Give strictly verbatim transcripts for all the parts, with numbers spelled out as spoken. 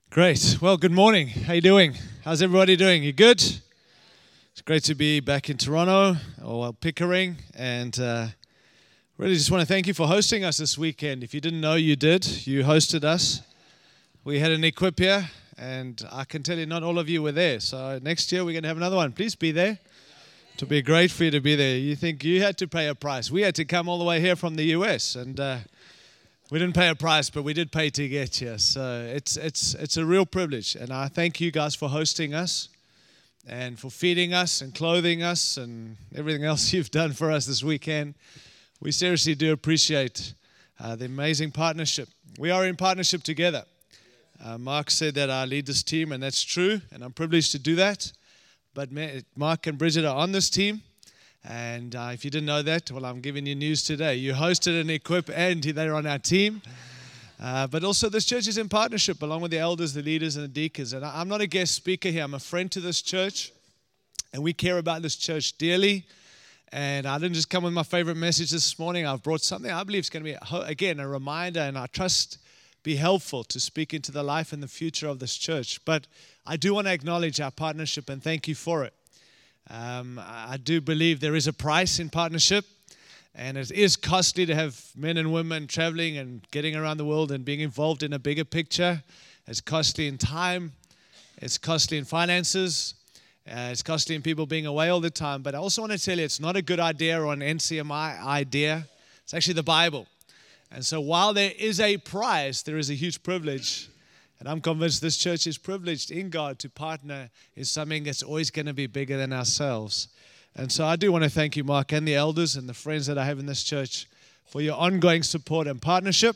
Great. Well, good morning. How you doing? How's everybody doing? You good? It's great to be back in Toronto, or well, Pickering, and uh, really just want to thank you for hosting us this weekend. If you didn't know, you did. You hosted us. We had an equip here, and I can tell you not all of you were there. So next year we're going to have another one. Please be there. It'll be great for you to be there. You think you had to pay a price. We had to come all the way here from the U S, and uh, we didn't pay a price, but we did pay to get here. So it's it's it's a real privilege. And I thank you guys for hosting us and for feeding us and clothing us and everything else you've done for us this weekend. We seriously do appreciate uh, the amazing partnership. We are in partnership together. Uh, Mark said that I lead this team, and that's true, and I'm privileged to do that. But Mark and Bridget are on this team. And uh, if you didn't know that, well, I'm giving you news today. You hosted an equip, and they're on our team. Uh, but also, this church is in partnership along with the elders, the leaders, and the deacons. And I'm not a guest speaker here. I'm a friend to this church, and we care about this church dearly. And I didn't just come with my favorite message this morning. I've brought something I believe is going to be, again, a reminder, and I trust be helpful to speak into the life and the future of this church. But I do want to acknowledge our partnership and thank you for it. Um, I do believe there is a price in partnership, and it is costly to have men and women traveling and getting around the world and being involved in a bigger picture. It's costly in time, it's costly in finances, uh, it's costly in people being away all the time. But I also want to tell you, it's not a good idea or an N C M I idea. It's actually the Bible. And so while there is a price, there is a huge privilege. And I'm convinced this church is privileged in God to partner in something that's always going to be bigger than ourselves. And so I do want to thank you, Mark, and the elders and the friends that I have in this church for your ongoing support and partnership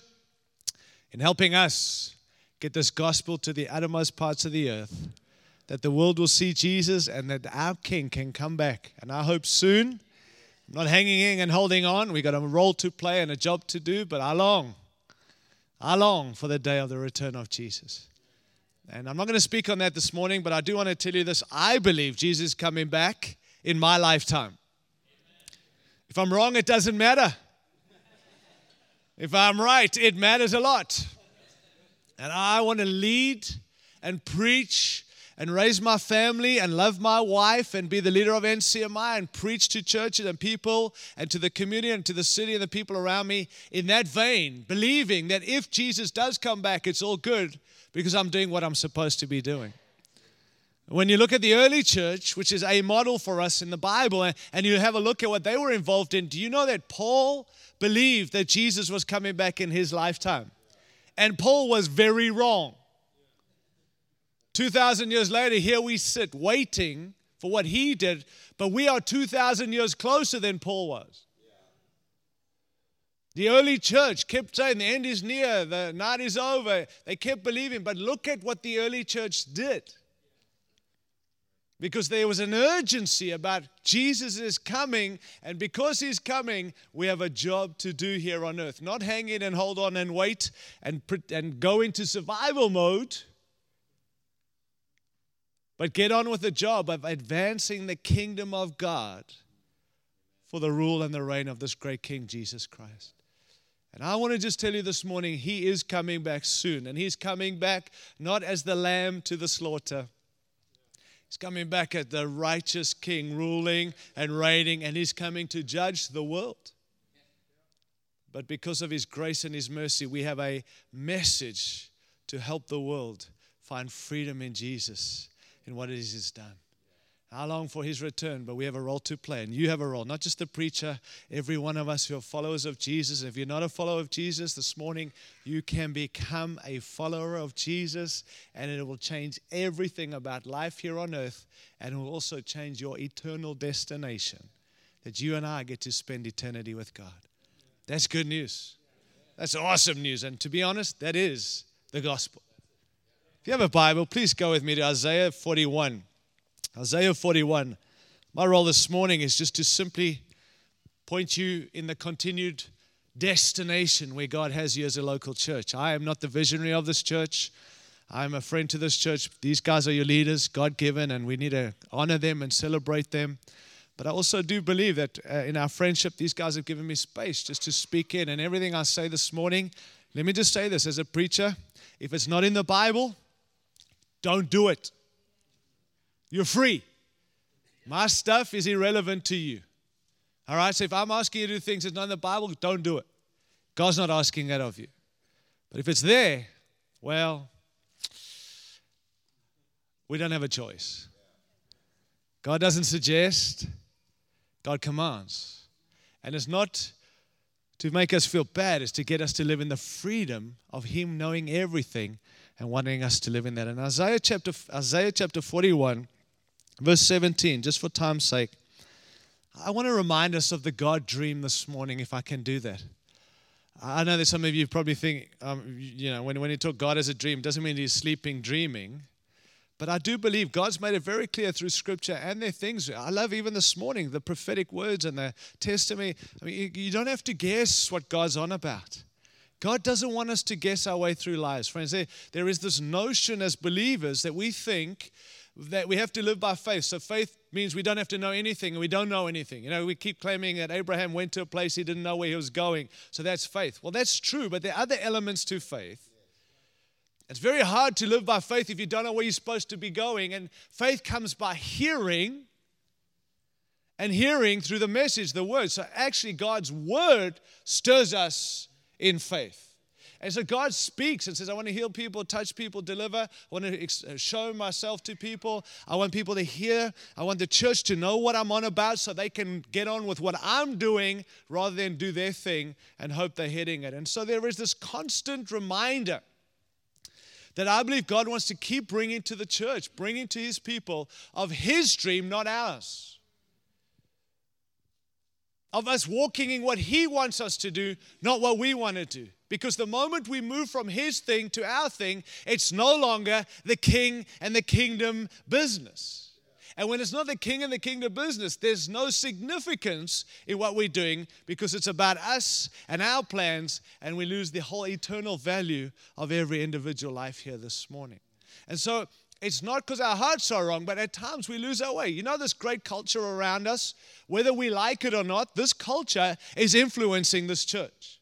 in helping us get this gospel to the uttermost parts of the earth, that the world will see Jesus and that our King can come back. And I hope soon. I'm not hanging in and holding on. We've got a role to play and a job to do, but I long I long for the day of the return of Jesus. And I'm not going to speak on that this morning, but I do want to tell you this. I believe Jesus is coming back in my lifetime. If I'm wrong, it doesn't matter. If I'm right, it matters a lot. And I want to lead and preach and raise my family and love my wife and be the leader of N C M I and preach to churches and people and to the community and to the city and the people around me in that vein, believing that if Jesus does come back, it's all good because I'm doing what I'm supposed to be doing. When you look at the early church, which is a model for us in the Bible, and you have a look at what they were involved in, do you know that Paul believed that Jesus was coming back in his lifetime? And Paul was very wrong. two thousand years later, here we sit waiting for what he did, but we are two thousand years closer than Paul was. The early church kept saying the end is near, the night is over. They kept believing, but look at what the early church did. Because there was an urgency about Jesus is coming, and because he's coming, we have a job to do here on earth. Not hang in and hold on and wait and, and go into survival mode, but get on with the job of advancing the kingdom of God for the rule and the reign of this great King, Jesus Christ. And I want to just tell you this morning, he is coming back soon. And he's coming back not as the lamb to the slaughter. He's coming back as the righteous King, ruling and reigning. And he's coming to judge the world. But because of his grace and his mercy, we have a message to help the world find freedom in Jesus, in what it is he's done. I long for his return, but we have a role to play. And you have a role, not just the preacher, every one of us who are followers of Jesus. If you're not a follower of Jesus this morning, you can become a follower of Jesus, and it will change everything about life here on earth, and it will also change your eternal destination, that you and I get to spend eternity with God. That's good news. That's awesome news. And to be honest, that is the gospel. If you have a Bible, please go with me to Isaiah forty-one. Isaiah forty-one. My role this morning is just to simply point you in the continued destination where God has you as a local church. I am not the visionary of this church. I am a friend to this church. These guys are your leaders, God-given, and we need to honor them and celebrate them. But I also do believe that uh, in our friendship, these guys have given me space just to speak in. And everything I say this morning, let me just say this as a preacher. If it's not in the Bible, don't do it. You're free. My stuff is irrelevant to you. All right, so if I'm asking you to do things that's not in the Bible, don't do it. God's not asking that of you. But if it's there, well, we don't have a choice. God doesn't suggest, God commands. And it's not to make us feel bad, it's to get us to live in the freedom of Him knowing everything and wanting us to live in that. In Isaiah chapter, Isaiah chapter forty-one, verse seventeen, just for time's sake, I want to remind us of the God dream this morning, if I can do that. I know that some of you probably think, um, you know, when, when you talk God as a dream, doesn't mean He's sleeping, dreaming. But I do believe God's made it very clear through Scripture and their things. I love even this morning, the prophetic words and the testimony. I mean, you, you don't have to guess what God's on about. God doesn't want us to guess our way through lives. Friends, there, there is this notion as believers that we think that we have to live by faith. So faith means we don't have to know anything and we don't know anything. You know, we keep claiming that Abraham went to a place he didn't know where he was going. So that's faith. Well, that's true, but there are other elements to faith. It's very hard to live by faith if you don't know where you're supposed to be going. And faith comes by hearing, and hearing through the message, the word. So actually God's word stirs us in faith. And so God speaks and says, I want to heal people, touch people, deliver. I want to show myself to people. I want people to hear. I want the church to know what I'm on about so they can get on with what I'm doing rather than do their thing and hope they're hitting it. And so there is this constant reminder that I believe God wants to keep bringing to the church, bringing to His people of His dream, not ours. Of us walking in what He wants us to do, not what we want to do. Because the moment we move from His thing to our thing, it's no longer the king and the kingdom business. And when it's not the king and the kingdom business, there's no significance in what we're doing because it's about us and our plans, and we lose the whole eternal value of every individual life here this morning. And so it's not because our hearts are wrong, but at times we lose our way. You know, this great culture around us, whether we like it or not, this culture is influencing this church.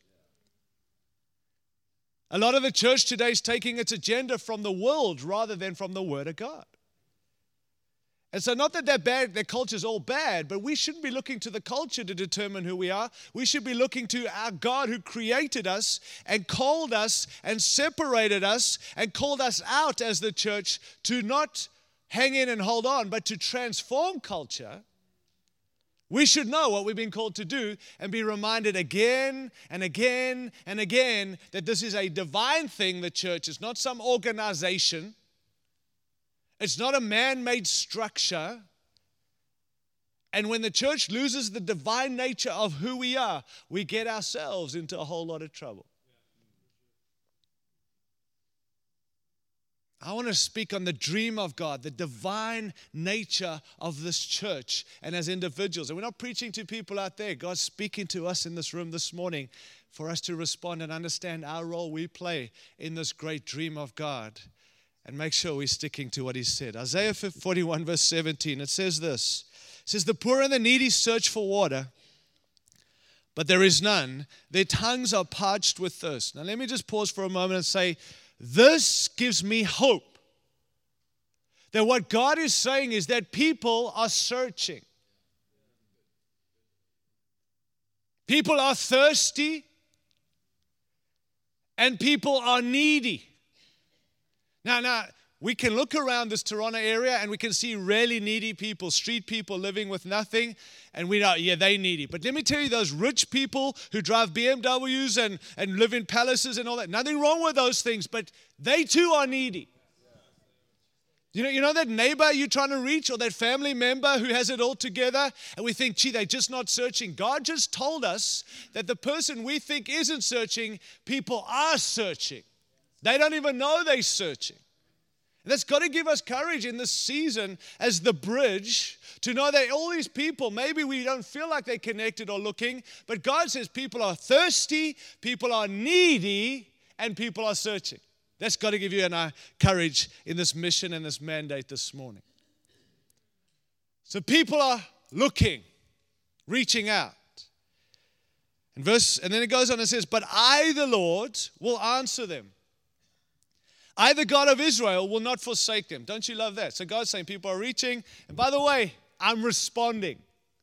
A lot of the church today is taking its agenda from the world rather than from the Word of God. And so not that that bad, that culture is all bad, but we shouldn't be looking to the culture to determine who we are. We should be looking to our God who created us and called us and separated us and called us out as the church to not hang in and hold on, but to transform culture. We should know what we've been called to do and be reminded again and again and again that this is a divine thing, the church. It's not some organization. It's not a man-made structure. And when the church loses the divine nature of who we are, we get ourselves into a whole lot of trouble. I want to speak on the dream of God, the divine nature of this church and as individuals. And we're not preaching to people out there. God's speaking to us in this room this morning for us to respond and understand our role we play in this great dream of God. And make sure we're sticking to what He said. Isaiah forty-one verse seventeen, it says this. It says, the poor and the needy search for water, but there is none. Their tongues are parched with thirst. Now let me just pause for a moment and say, this gives me hope. That what God is saying is that people are searching. People are thirsty and people are needy. Now, now, we can look around this Toronto area and we can see really needy people, street people living with nothing, and we know, yeah, they needy. But let me tell you, those rich people who drive B M Ws and, and live in palaces and all that, nothing wrong with those things, but they too are needy. You know, you know that neighbor you're trying to reach or that family member who has it all together, and we think, gee, they're just not searching. God just told us that the person we think isn't searching, people are searching. They don't even know they're searching. And that's got to give us courage in this season as the bridge to know that all these people, maybe we don't feel like they're connected or looking, but God says people are thirsty, people are needy, and people are searching. That's got to give you and I courage in this mission and this mandate this morning. So people are looking, reaching out. And verse, and then it goes on and says, but I, the Lord, will answer them. I, the God of Israel, will not forsake them. Don't you love that? So God's saying people are reaching. And by the way, I'm responding.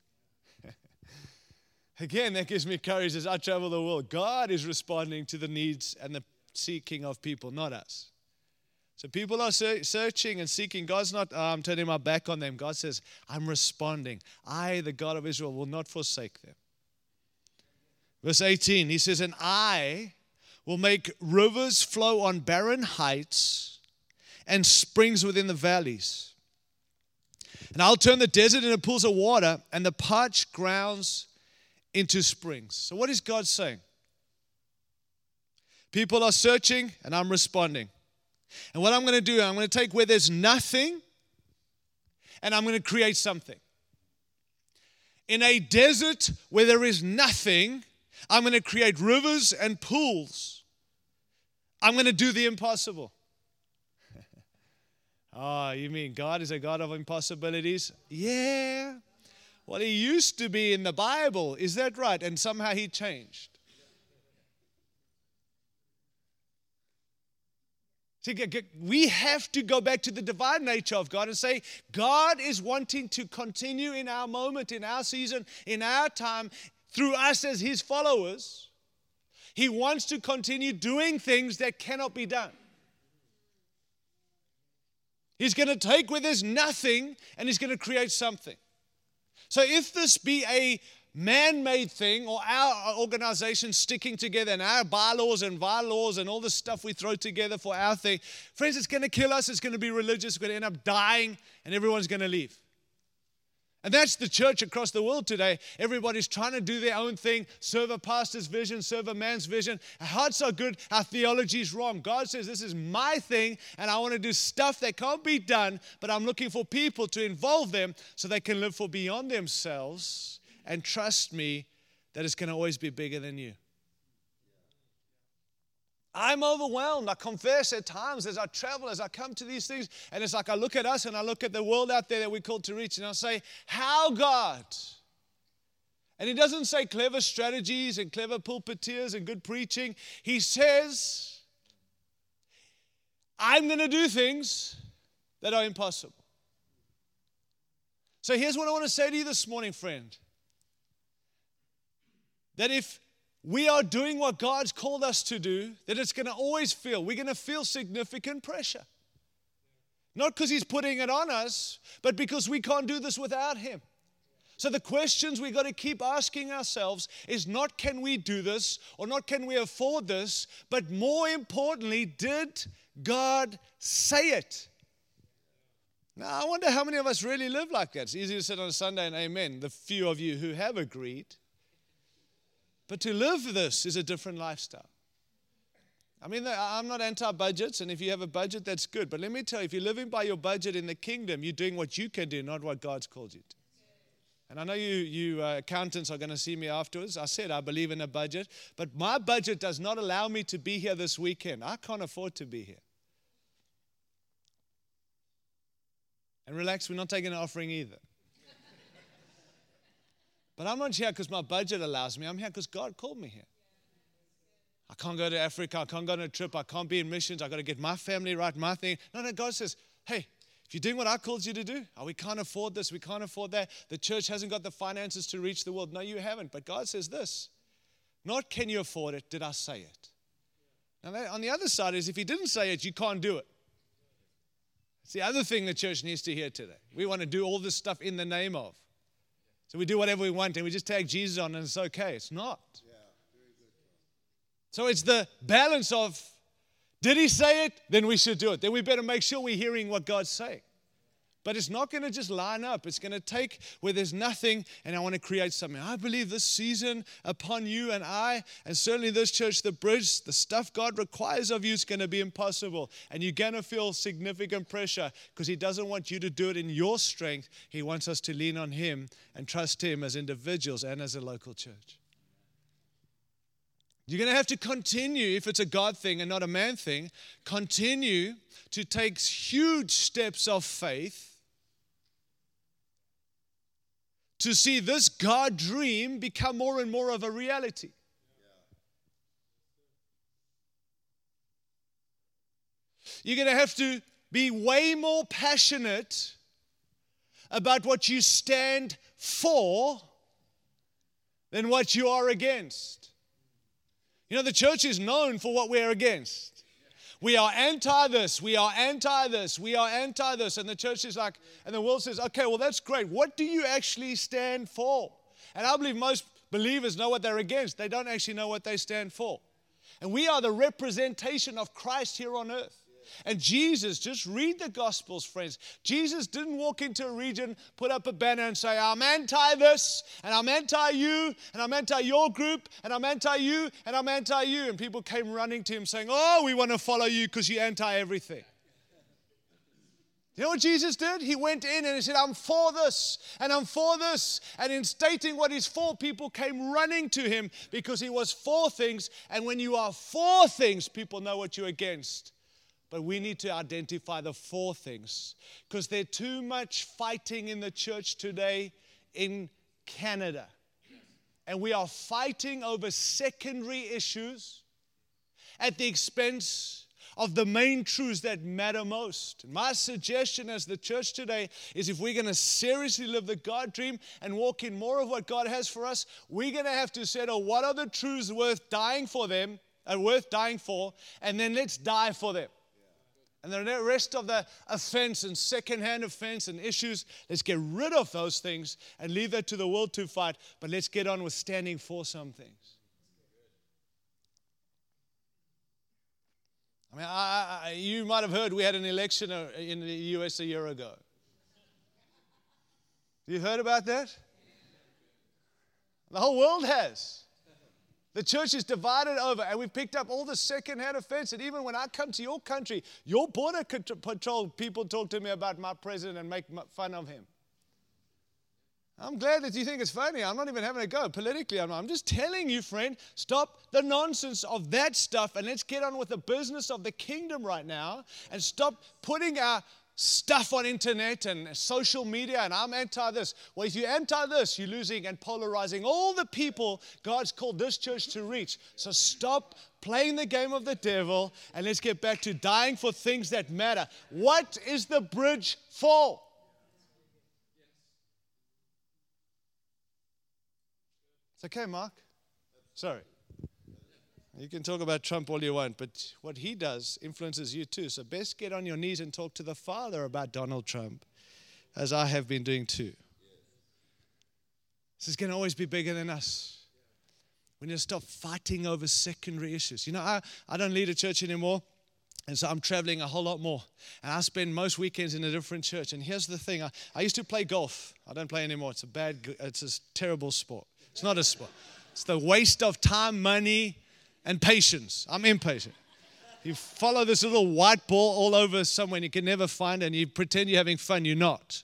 Again, that gives me courage as I travel the world. God is responding to the needs and the seeking of people, not us. So people are searching and seeking. God's not, oh, I'm turning my back on them. God says, I'm responding. I, the God of Israel, will not forsake them. Verse eighteen, he says, and I will make rivers flow on barren heights and springs within the valleys. And I'll turn the desert into pools of water and the parched grounds into springs. So what is God saying? People are searching and I'm responding. And what I'm going to do, I'm going to take where there's nothing and I'm going to create something. In a desert where there is nothing, I'm going to create rivers and pools. I'm going to do the impossible. Oh, you mean God is a God of impossibilities? Yeah. Well, he used to be in the Bible. Is that right? And somehow he changed. See, we have to go back to the divine nature of God and say, God is wanting to continue in our moment, in our season, in our time, through us as his followers. He wants to continue doing things that cannot be done. He's going to take where there's nothing and he's going to create something. So if this be a man-made thing or our organization sticking together and our bylaws and bylaws and all the stuff we throw together for our thing, friends, it's going to kill us. It's going to be religious. We're going to end up dying and everyone's going to leave. And that's the church across the world today. Everybody's trying to do their own thing, serve a pastor's vision, serve a man's vision. Our hearts are good, our theology is wrong. God says, this is my thing, and I want to do stuff that can't be done, but I'm looking for people to involve them so they can live for beyond themselves and trust me that it's going to always be bigger than you. I'm overwhelmed. I confess at times as I travel, as I come to these things, and it's like I look at us and I look at the world out there that we're called to reach, and I say, how, God? And he doesn't say clever strategies and clever pulpiteers and good preaching. He says, I'm going to do things that are impossible. So here's what I want to say to you this morning, friend. That if we are doing what God's called us to do, that it's going to always feel, we're going to feel significant pressure. Not because he's putting it on us, but because we can't do this without him. So the questions we got to keep asking ourselves is not can we do this or not can we afford this, but more importantly, did God say it? Now, I wonder how many of us really live like that. It's easy to sit on a Sunday and amen, the few of you who have agreed. But to live this is a different lifestyle. I mean, I'm not anti-budgets, and if you have a budget, that's good. But let me tell you, if you're living by your budget in the kingdom, you're doing what you can do, not what God's called you to. And I know you, you uh, accountants are going to see me afterwards. I said I believe in a budget, but my budget does not allow me to be here this weekend. I can't afford to be here. And relax, we're not taking an offering either. But I'm not here because my budget allows me. I'm here because God called me here. I can't go to Africa. I can't go on a trip. I can't be in missions. I've got to get my family right, my thing. No, no, God says, hey, if you're doing what I called you to do, oh, we can't afford this. We can't afford that. The church hasn't got the finances to reach the world. No, you haven't. But God says this, not can you afford it, did I say it? Now, that, on the other side is if he didn't say it, you can't do it. It's the other thing the church needs to hear today. We want to do all this stuff in the name of. So we do whatever we want and we just tag Jesus on and it's okay. It's not. Yeah, very good. So it's the balance of, did he say it? Then we should do it. Then we better make sure we're hearing what God's saying. But it's not going to just line up. It's going to take where there's nothing and I want to create something. I believe this season upon you and I, and certainly this church, the bridge, the stuff God requires of you is going to be impossible. And you're going to feel significant pressure because he doesn't want you to do it in your strength. He wants us to lean on him and trust him as individuals and as a local church. You're going to have to continue, if it's a God thing and not a man thing, continue to take huge steps of faith to see this God dream become more and more of a reality. You're going to have to be way more passionate about what you stand for than what you are against. You know, the church is known for what we're against. We are anti this, we are anti this, we are anti this. And the church is like, and the world says, okay, well, that's great. What do you actually stand for? And I believe most believers know what they're against. They don't actually know what they stand for. And we are the representation of Christ here on earth. And Jesus, just read the Gospels, friends. Jesus didn't walk into a region, put up a banner and say, I'm anti this, and I'm anti you, and I'm anti your group, and I'm anti you, and I'm anti you. And people came running to him saying, oh, we want to follow you because you're anti everything. You know what Jesus did? He went in and he said, I'm for this, and I'm for this. And in stating what he's for, people came running to him because he was for things. And when you are for things, people know what you're against. But we need to identify the four things, because there's too much fighting in the church today in Canada. And we are fighting over secondary issues at the expense of the main truths that matter most. My suggestion as the church today is, if we're going to seriously live the God dream and walk in more of what God has for us, we're going to have to settle what are the truths worth dying for them, uh, worth dying for, and then let's die for them. And the rest of the offense and secondhand offense and issues, let's get rid of those things and leave that to the world to fight. But let's get on with standing for some things. I mean, I, I, you might have heard we had an election in the U S a year ago. You heard about that? The whole world has. The church is divided over, and we've picked up all the second-hand offense. And even when I come to your country, your border patrol people talk to me about my president and make fun of him. I'm glad that you think it's funny. I'm not even having a go politically. I'm, I'm just telling you, friend, stop the nonsense of that stuff, and let's get on with the business of the kingdom right now, and stop putting our stuff on internet and social media, and I'm anti this. Well, if you're anti this, you're losing and polarizing all the people God's called this church to reach. So stop playing the game of the devil, and let's get back to dying for things that matter. What is the bridge for? It's okay, Mark. Sorry. You can talk about Trump all you want, but what he does influences you too. So best get on your knees and talk to the Father about Donald Trump, as I have been doing too. This is going to always be bigger than us. We need to stop fighting over secondary issues. You know, I, I don't lead a church anymore, and so I'm traveling a whole lot more. And I spend most weekends in a different church. And here's the thing. I, I used to play golf. I don't play anymore. It's a bad, it's a terrible sport. It's not a sport. It's the waste of time, money, and patience. I'm impatient. You follow this little white ball all over somewhere and you can never find it, and you pretend you're having fun. You're not.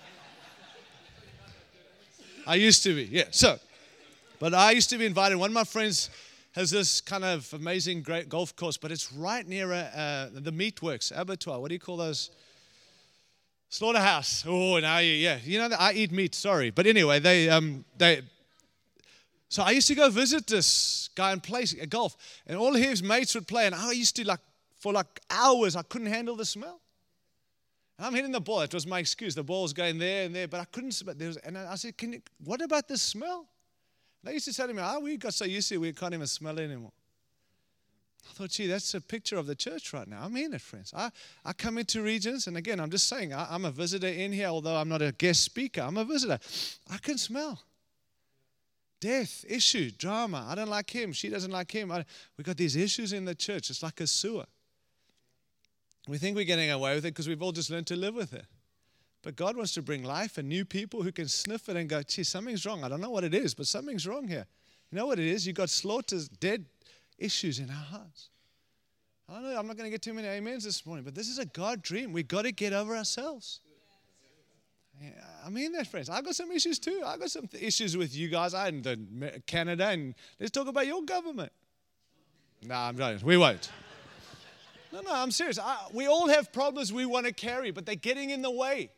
I used to be, yeah. So, but I used to be invited. One of my friends has this kind of amazing, great golf course, but it's right near uh, the meatworks, abattoir. What do you call those? Slaughterhouse. Oh, now you, yeah. You know, I eat meat, sorry. But anyway, they, um, they, So I used to go visit this guy and play golf, and all his mates would play, and I used to, like, for like hours, I couldn't handle the smell. And I'm hitting the ball. It was my excuse. The ball was going there and there, but I couldn't smell. There was, and I said, "Can you, what about the smell?" And they used to say to me, "Oh, we got so used to it, we can't even smell it anymore." I thought, gee, that's a picture of the church right now. I mean it, friends. I, I come into regions, and again, I'm just saying, I, I'm a visitor in here, although I'm not a guest speaker. I'm a visitor. I can smell death, issue, drama. I don't like him. She doesn't like him. I, we got these issues in the church. It's like a sewer. We think we're getting away with it because we've all just learned to live with it. But God wants to bring life and new people who can sniff it and go, gee, something's wrong. I don't know what it is, but something's wrong here. You know what it is? You've got slaughters, dead issues in our hearts. I don't know. I'm not going to get too many amens this morning, but this is a God dream. We've got to get over ourselves. Yeah, I mean that, friends. I've got some issues too. I've got some th- issues with you guys. I in the Canada, and let's talk about your government. No, I'm joking. We won't. No, no, I'm serious. I, we all have problems we want to carry, but they're getting in the way.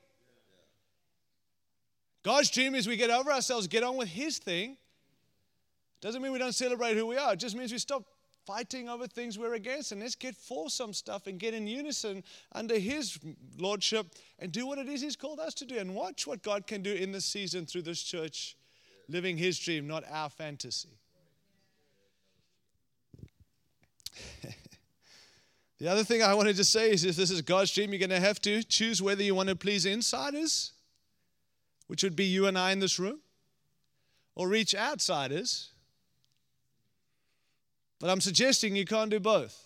God's dream is we get over ourselves, get on with His thing. Doesn't mean we don't celebrate who we are. It just means we stop fighting over things we're against, and let's get for some stuff and get in unison under His lordship and do what it is He's called us to do, and watch what God can do in this season through this church, living His dream, not our fantasy. The other thing I wanted to say is if this is God's dream, you're going to have to choose whether you want to please insiders, which would be you and I in this room, or reach outsiders. But I'm suggesting you can't do both.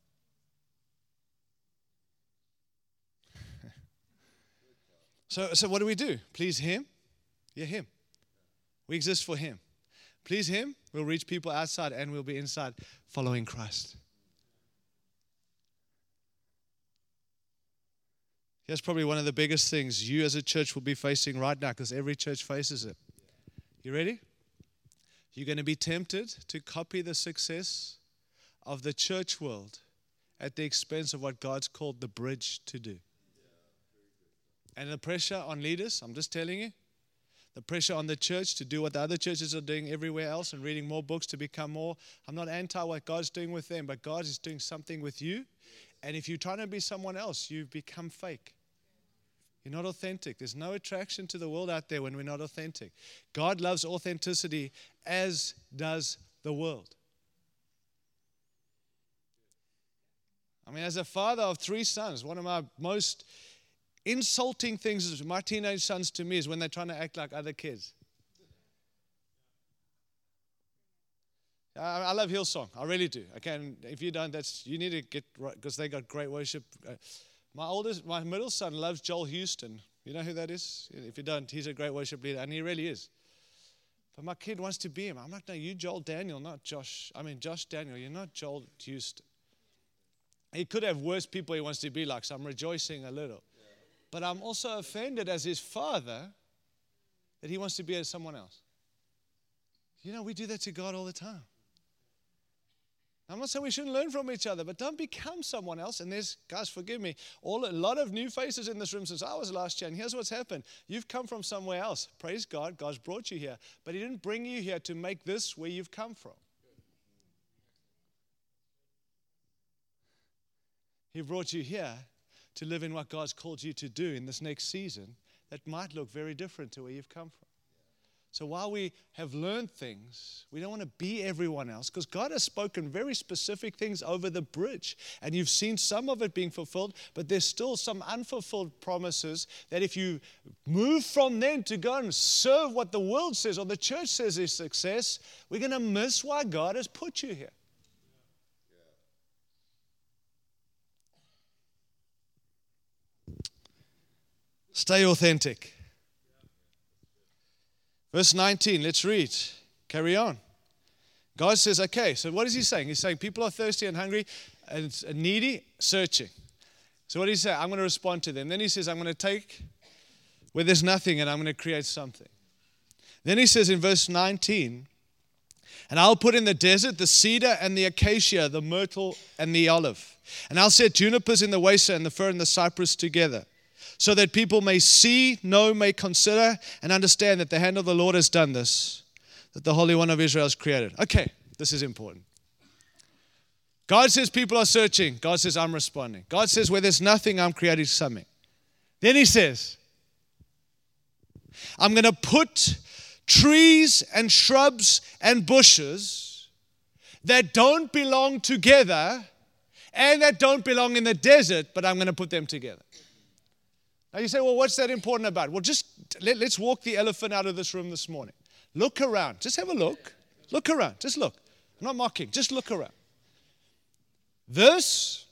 So, so what do we do? Please Him? Yeah, Him. We exist for Him. Please Him, we'll reach people outside and we'll be inside following Christ. Here's probably one of the biggest things you as a church will be facing right now, because every church faces it. You ready? You're going to be tempted to copy the success of the church world at the expense of what God's called the bridge to do. And the pressure on leaders, I'm just telling you, the pressure on the church to do what the other churches are doing everywhere else and reading more books to become more. I'm not anti what God's doing with them, but God is doing something with you. And if you're trying to be someone else, you become fake. You're not authentic. There's no attraction to the world out there when we're not authentic. God loves authenticity, as does the world. I mean, as a father of three sons, one of my most insulting things is my teenage sons to me is when they're trying to act like other kids. I, I love Hillsong. I really do. I can. If you don't, that's you need to get right, because they got great worship. Uh, My oldest, my middle son loves Joel Houston. You know who that is? If you don't, he's a great worship leader, and he really is. But my kid wants to be him. I'm like, no, you Joel Daniel, not Josh. I mean, Josh Daniel. You're not Joel Houston. He could have worse people he wants to be like, so I'm rejoicing a little. But I'm also offended as his father that he wants to be as someone else. You know, we do that to God all the time. I'm not saying we shouldn't learn from each other, but don't become someone else. And there's, guys, forgive me, all a lot of new faces in this room since I was last year. And here's what's happened. You've come from somewhere else. Praise God. God's brought you here. But He didn't bring you here to make this where you've come from. He brought you here to live in what God's called you to do in this next season that might look very different to where you've come from. So while we have learned things, we don't want to be everyone else, because God has spoken very specific things over the bridge. And you've seen some of it being fulfilled, but there's still some unfulfilled promises that if you move from them to go and serve what the world says or the church says is success, we're going to miss why God has put you here. Stay authentic. Verse nineteen, let's read. Carry on. God says, okay, so what is He saying? He's saying people are thirsty and hungry and needy, searching. So what did He say? I'm going to respond to them. Then He says, I'm going to take where there's nothing and I'm going to create something. Then He says in verse nineteen, and I'll put in the desert the cedar and the acacia, the myrtle and the olive. And I'll set junipers in the wasteland and the fir and the cypress together, so that people may see, know, may consider, and understand that the hand of the Lord has done this, that the Holy One of Israel has created. Okay, this is important. God says people are searching. God says I'm responding. God says where there's nothing, I'm creating something. Then He says, I'm going to put trees and shrubs and bushes that don't belong together and that don't belong in the desert, but I'm going to put them together. Now you say, well, what's that important about? Well, just let, let's walk the elephant out of this room this morning. Look around. Just have a look. Look around. Just look. I'm not mocking. Just look around. This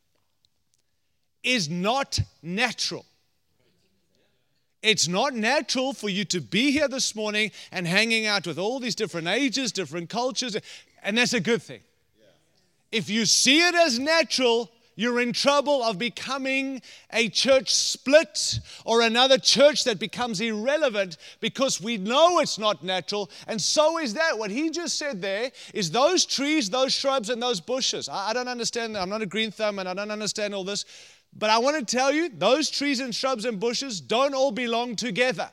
is not natural. It's not natural for you to be here this morning and hanging out with all these different ages, different cultures, and that's a good thing. If you see it as natural, you're in trouble of becoming a church split or another church that becomes irrelevant because we know it's not natural, and so is that. What he just said there is those trees, those shrubs, and those bushes. I, I don't understand that. I'm not a green thumb and I don't understand all this, but I want to tell you, those trees and shrubs and bushes don't all belong together.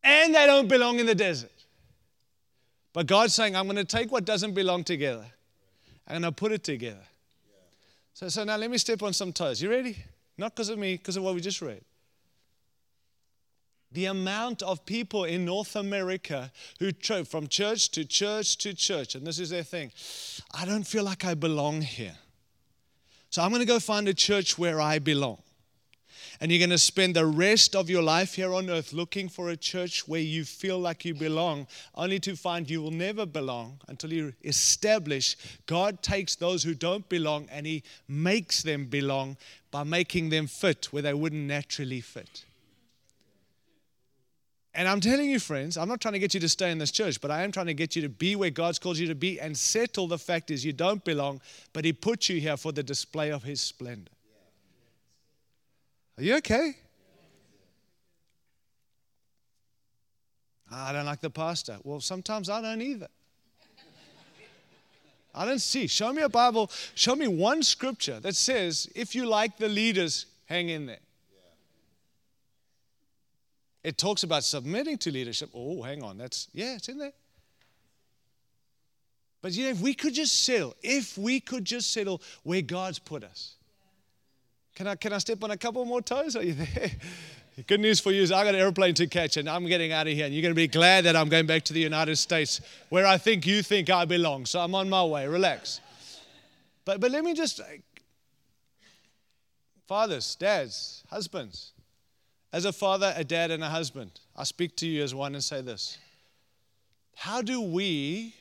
and they don't belong in the desert. But God's saying, I'm going to take what doesn't belong together. I'm going to put it together. So, so now let me step on some toes. You ready? Not because of me, because of what we just read. The amount of people in North America who trip from church to church to church, and this is their thing. I don't feel like I belong here. So I'm going to go find a church where I belong. And you're going to spend the rest of your life here on earth looking for a church where you feel like you belong, only to find you will never belong until you establish God takes those who don't belong and He makes them belong by making them fit where they wouldn't naturally fit. And I'm telling you, friends, I'm not trying to get you to stay in this church, but I am trying to get you to be where God's called you to be and settle the fact is you don't belong, but He put you here for the display of His splendor. Are you okay? I don't like the pastor. Well, sometimes I don't either. I don't see. Show me a Bible. Show me one scripture that says, if you like the leaders, hang in there. It talks about submitting to leadership. Oh, hang on. That's, yeah, it's in there. But you know, if we could just settle, if we could just settle where God's put us. Can I, can I step on a couple more toes? Are you there? Good news for you is I got an airplane to catch and I'm getting out of here. And you're going to be glad that I'm going back to the United States where I think you think I belong. So I'm on my way. Relax. But, but let me just, fathers, dads, husbands. As a father, a dad, and a husband, I speak to you as one and say this. How do we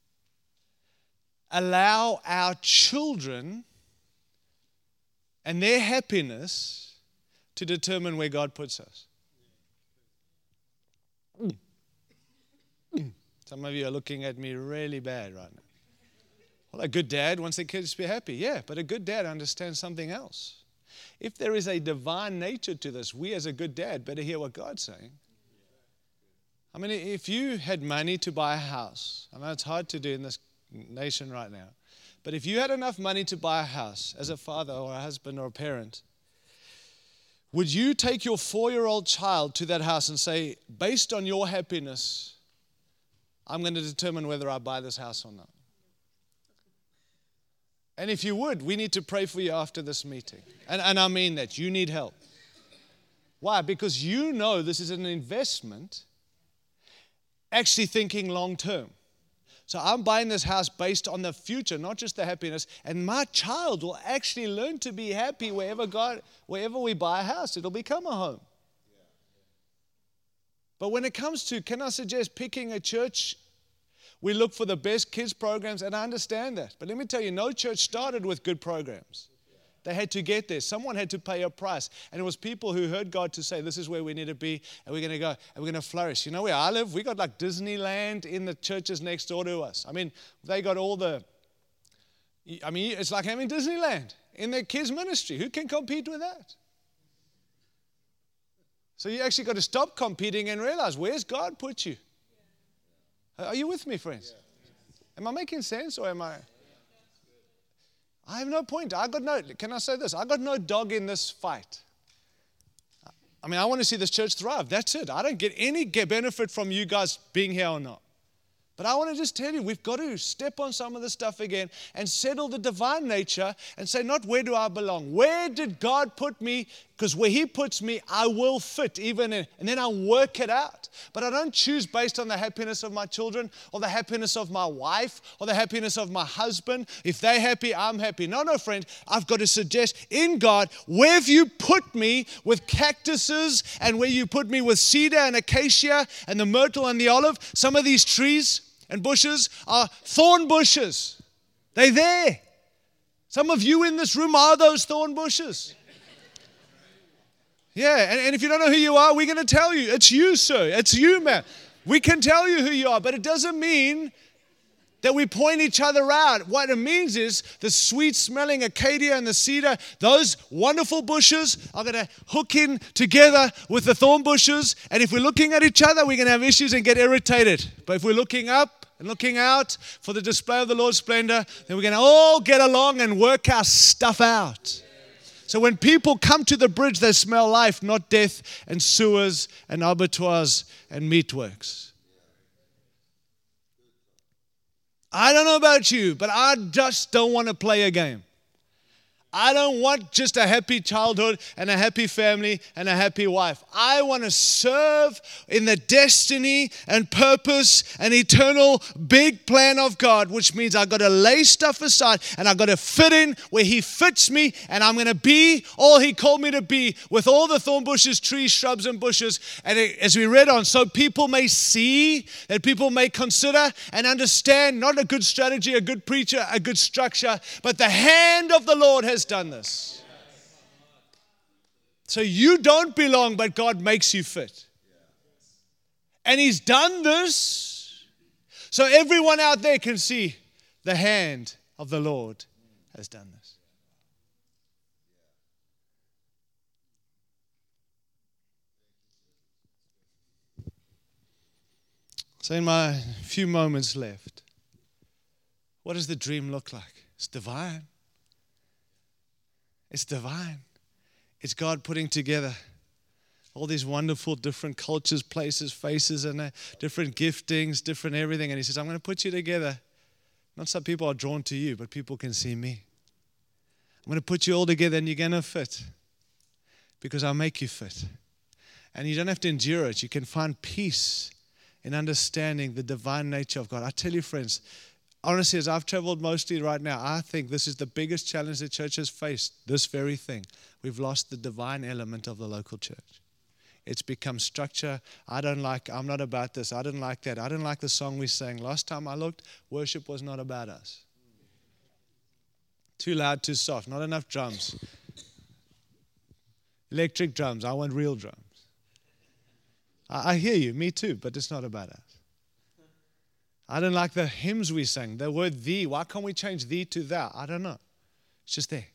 allow our children and their happiness to determine where God puts us? Mm. Mm. Some of you are looking at me really bad right now. Well, a good dad wants their kids to be happy. Yeah, but a good dad understands something else. If there is a divine nature to this, we as a good dad better hear what God's saying. I mean, if you had money to buy a house, I know it's hard to do in this nation right now, but if you had enough money to buy a house as a father or a husband or a parent, would you take your four-year-old child to that house and say, based on your happiness, I'm going to determine whether I buy this house or not? And if you would, we need to pray for you after this meeting. And, and I mean that. You need help. Why? Because you know this is an investment, actually thinking long term. So I'm buying this house based on the future, not just the happiness. And my child will actually learn to be happy wherever God, wherever we buy a house. It'll become a home. But when it comes to, can I suggest picking a church? We look for the best kids programs, and I understand that. But let me tell you, no church started with good programs. They had to get there. Someone had to pay a price. And it was people who heard God to say, this is where we need to be, and we're going to go, and we're going to flourish. You know where I live? We got like Disneyland in the churches next door to us. I mean, they got all the, I mean, it's like having Disneyland in their kids' ministry. Who can compete with that? So you actually got to stop competing and realize, where's God put you? Are you with me, friends? Am I making sense or am I? I have no point. I got no, can I say this? I got no dog in this fight. I mean, I want to see this church thrive. That's it. I don't get any benefit from you guys being here or not. But I want to just tell you, we've got to step on some of this stuff again and settle the divine nature and say, not where do I belong? Where did God put me? Because where He puts me, I will fit even in, and then I'll work it out. But I don't choose based on the happiness of my children or the happiness of my wife or the happiness of my husband. If they're happy, I'm happy. No, no, friend. I've got to suggest in God, where have you put me with cactuses and where you put me with cedar and acacia and the myrtle and the olive? Some of these trees and bushes are thorn bushes. They're there. Some of you in this room are those thorn bushes. Yeah, and, and if you don't know who you are, we're going to tell you. It's you, sir. It's you, man. We can tell you who you are, but it doesn't mean that we point each other out. What it means is the sweet-smelling acacia and the cedar, those wonderful bushes are going to hook in together with the thorn bushes. And if we're looking at each other, we're going to have issues and get irritated. But if we're looking up and looking out for the display of the Lord's splendor, then we're going to all get along and work our stuff out. So when people come to the bridge, they smell life, not death and sewers and abattoirs and meatworks. I don't know about you, but I just don't want to play a game. I don't want just a happy childhood and a happy family and a happy wife. I want to serve in the destiny and purpose and eternal big plan of God, which means I've got to lay stuff aside and I've got to fit in where He fits me, and I'm going to be all He called me to be with all the thorn bushes, trees, shrubs, and bushes. And it, as we read on, so people may see, that people may consider and understand not a good strategy, a good preacher, a good structure, but the hand of the Lord has done this. So you don't belong, but God makes you fit. And He's done this so everyone out there can see the hand of the Lord has done this. So in my few moments left, what does the dream look like? It's divine. It's divine. It's God putting together all these wonderful different cultures, places, faces, and uh, different giftings, different everything. And He says, I'm going to put you together. Not so people are drawn to you, but people can see me. I'm going to put you all together and you're going to fit because I'll make you fit. And you don't have to endure it. You can find peace in understanding the divine nature of God. I tell you, friends, honestly, as I've traveled mostly right now, I think this is the biggest challenge the church has faced, this very thing. We've lost the divine element of the local church. It's become structure. I don't like, I'm not about this. I didn't like that. I didn't like the song we sang. Last time I looked, worship was not about us. Too loud, too soft, not enough drums. Electric drums, I want real drums. I, I hear you, me too, but it's not about us. I don't like the hymns we sang. The word thee. Why can't we change thee to thou? I don't know. It's just there.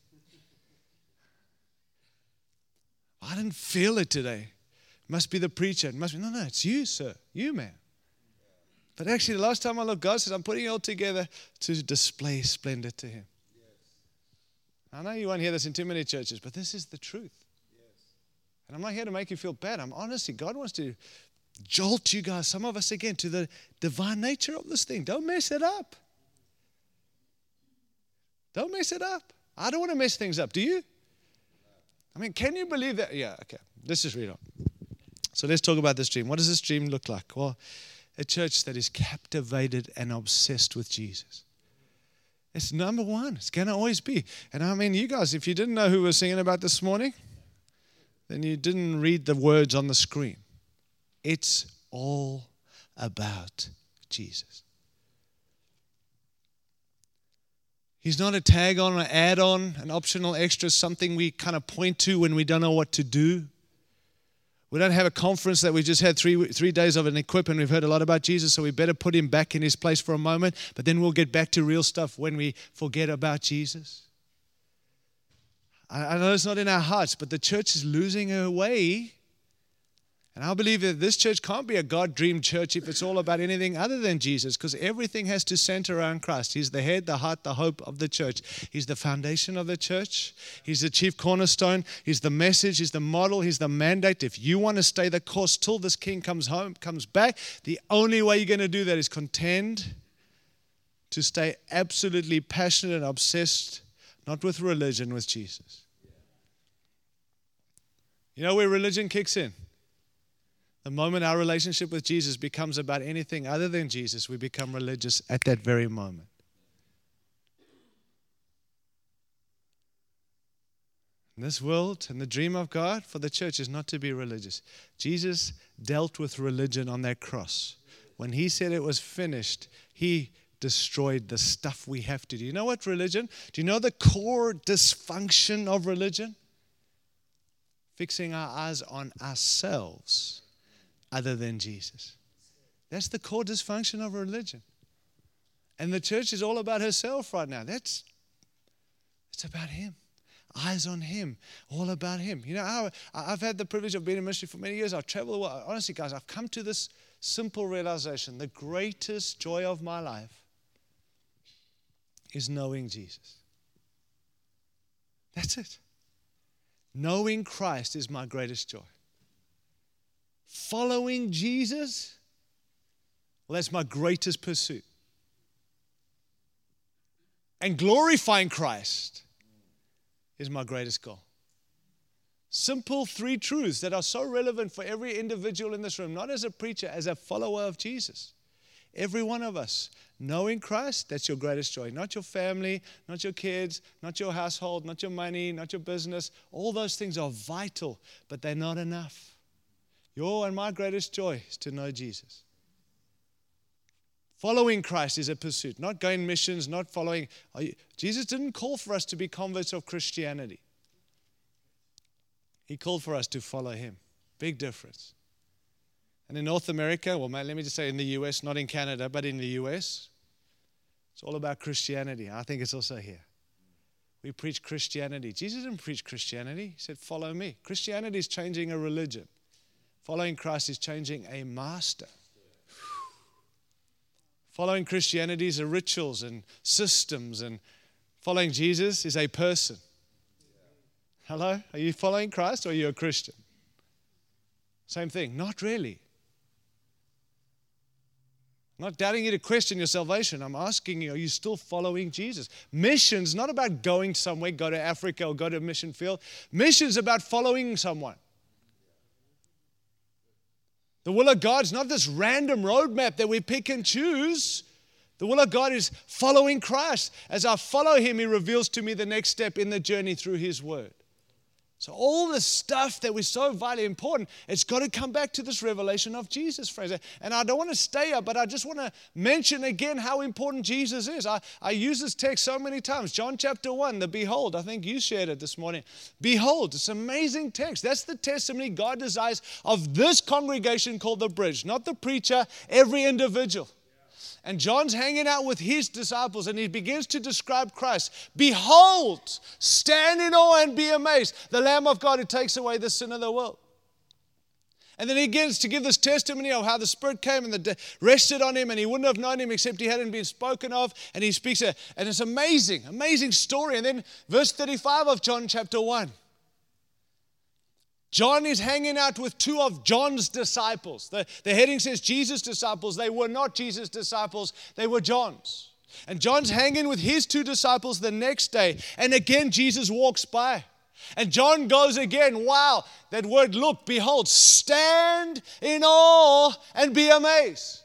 I didn't feel it today. It must be the preacher. It must be, no, no, it's you, sir. You, man. But actually, the last time I looked, God says, I'm putting it all together to display splendor to Him. I know you won't hear this in too many churches, but this is the truth. And I'm not here to make you feel bad. I'm honestly, God wants to jolt you guys, some of us again, to the divine nature of this thing. Don't mess it up. Don't mess it up. I don't want to mess things up. Do you? I mean, can you believe that? Yeah, okay. Let's just read on. So let's talk about this dream. What does this dream look like? Well, a church that is captivated and obsessed with Jesus. It's number one. It's going to always be. And I mean, you guys, if you didn't know who we're singing about this morning, then you didn't read the words on the screen. It's all about Jesus. He's not a tag on, an add on, an optional extra, something we kind of point to when we don't know what to do. We don't have a conference that we just had three three days of an equip and we've heard a lot about Jesus, so we better put Him back in His place for a moment, but then we'll get back to real stuff when we forget about Jesus. I, I know it's not in our hearts, but the church is losing her way. And I believe that this church can't be a God-dreamed church if it's all about anything other than Jesus, because everything has to center around Christ. He's the head, the heart, the hope of the church. He's the foundation of the church. He's the chief cornerstone. He's the message. He's the model. He's the mandate. If you want to stay the course till this King comes home, comes back, the only way you're going to do that is contend to stay absolutely passionate and obsessed, not with religion, with Jesus. You know where religion kicks in? The moment our relationship with Jesus becomes about anything other than Jesus, we become religious at that very moment. In this world and the dream of God for the church is not to be religious. Jesus dealt with religion on that cross. When He said it was finished, He destroyed the stuff we have to do. You know what religion? Do you know the core dysfunction of religion? Fixing our eyes on ourselves other than Jesus. That's the core dysfunction of religion. And the church is all about herself right now. That's it's about Him. Eyes on Him. All about Him. You know, I, I've had the privilege of being in ministry for many years. I've traveled the world. Honestly, guys, I've come to this simple realization. The greatest joy of my life is knowing Jesus. That's it. Knowing Christ is my greatest joy. Following Jesus, well, that's my greatest pursuit. And glorifying Christ is my greatest goal. Simple three truths that are so relevant for every individual in this room, not as a preacher, as a follower of Jesus. Every one of us, knowing Christ, that's your greatest joy. Not your family, not your kids, not your household, not your money, not your business. All those things are vital, but they're not enough. Your and my greatest joy is to know Jesus. Following Christ is a pursuit, not going missions, not following. Jesus didn't call for us to be converts of Christianity. He called for us to follow Him. Big difference. And in North America, well, let me just say in the U S, not in Canada, but in the U S, it's all about Christianity. I think it's also here. We preach Christianity. Jesus didn't preach Christianity. He said, follow me. Christianity is changing a religion. Following Christ is changing a master. Following Christianity is rituals and systems, and following Jesus is a person. Hello? Are you following Christ or are you a Christian? Same thing. Not really. I'm not doubting you to question your salvation. I'm asking you, are you still following Jesus? Mission's not about going somewhere, go to Africa or go to a mission field. Mission's about following someone. The will of God's not this random roadmap that we pick and choose. The will of God is following Christ. As I follow Him, He reveals to me the next step in the journey through His Word. So all the stuff that was so vitally important, it's got to come back to this revelation of Jesus, friends. And I don't want to stay up, but I just want to mention again how important Jesus is. I, I use this text so many times. John chapter one, the behold. I think you shared it this morning. Behold, it's an amazing text. That's the testimony God desires of this congregation called the Bridge. Not the preacher, every individual. And John's hanging out with his disciples and he begins to describe Christ. Behold, stand in awe and be amazed, the Lamb of God who takes away the sin of the world. And then he begins to give this testimony of how the Spirit came and the rested on him, and he wouldn't have known him except he hadn't been spoken of. And he speaks, a, and it's amazing, amazing story. And then verse thirty-five of John chapter one. John is hanging out with two of John's disciples. The, the heading says Jesus' disciples. They were not Jesus' disciples. They were John's. And John's hanging with his two disciples the next day. And again, Jesus walks by. And John goes again. Wow, that word, look, behold, stand in awe and be amazed.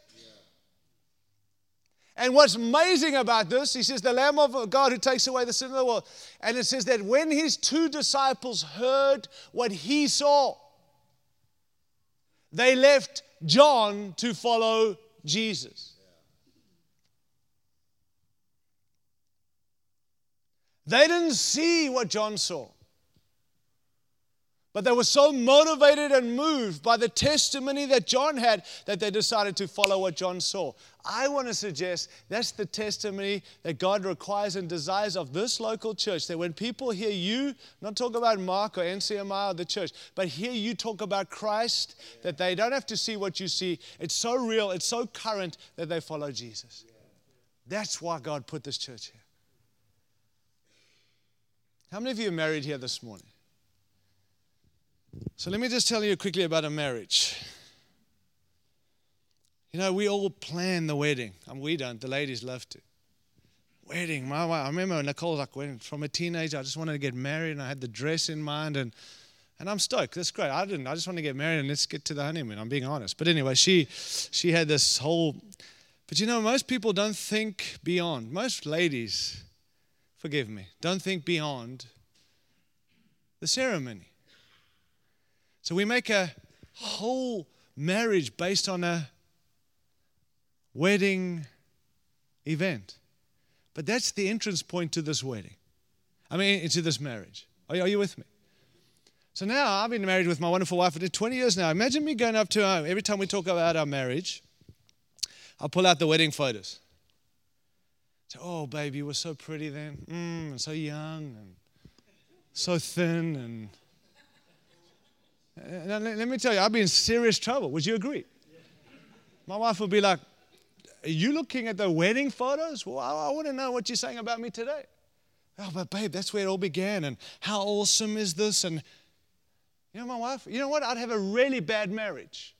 And what's amazing about this, he says, the Lamb of God who takes away the sin of the world. And it says that when his two disciples heard what he saw, they left John to follow Jesus. They didn't see what John saw. But they were so motivated and moved by the testimony that John had that they decided to follow what John saw. I want to suggest that's the testimony that God requires and desires of this local church. That when people hear you, not talk about Mark or N C M I or the church, but hear you talk about Christ, that they don't have to see what you see. It's so real, it's so current that they follow Jesus. That's why God put this church here. How many of you are married here this morning? So let me just tell you quickly about a marriage. You know, we all plan the wedding. I mean, we don't. The ladies love to. Wedding. My wife, I remember Nicole was like, when, from a teenager, I just wanted to get married, and I had the dress in mind, and and I'm stoked. That's great. I didn't. I just want to get married, and let's get to the honeymoon. I'm being honest. But anyway, she she had this whole. But you know, most people don't think beyond. Most ladies, forgive me, don't think beyond the ceremony. So we make a whole marriage based on a wedding event. But that's the entrance point to this wedding. I mean, to this marriage. Are you, are you with me? So now I've been married with my wonderful wife for twenty years now. Imagine me going up to her, every time we talk about our marriage, I'll pull out the wedding photos. So, oh, baby, you were so pretty then. Mm, and so young and so thin and... Now, let me tell you, I'd be in serious trouble. Would you agree? My wife would be like, are you looking at the wedding photos? Well, I, I want to know what you're saying about me today. Oh, but babe, that's where it all began. And how awesome is this? And You know my wife? You know what? I'd have a really bad marriage.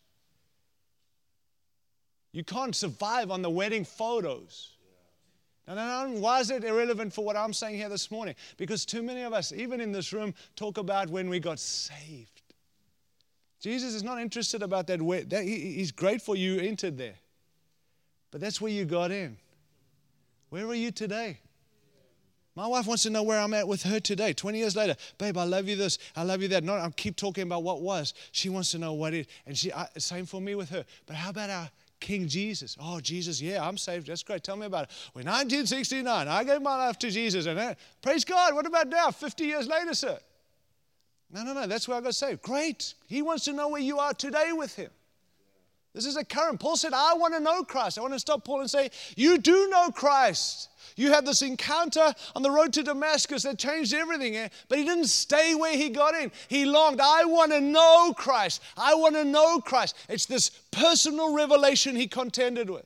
You can't survive on the wedding photos. No, no, no. Why is it irrelevant for what I'm saying here this morning? Because too many of us, even in this room, talk about when we got saved. Jesus is not interested about that. that he's grateful you entered there. But that's where you got in. Where are you today? My wife wants to know where I'm at with her today. twenty years later, babe, I love you this, I love you that. No, I'll keep talking about what was. She wants to know what is. And she, I, same for me with her. But how about our King Jesus? Oh, Jesus, yeah, I'm saved. That's great. Tell me about it. Well, nineteen sixty-nine, I gave my life to Jesus. And uh, praise God, what about now, fifty years later, sir? No, no, no, that's where I got saved. Great. He wants to know where you are today with him. This is a current. Paul said, I want to know Christ. I want to stop Paul and say, you do know Christ. You had this encounter on the road to Damascus that changed everything. Eh? But he didn't stay where he got in. He longed, I want to know Christ. I want to know Christ. It's this personal revelation he contended with.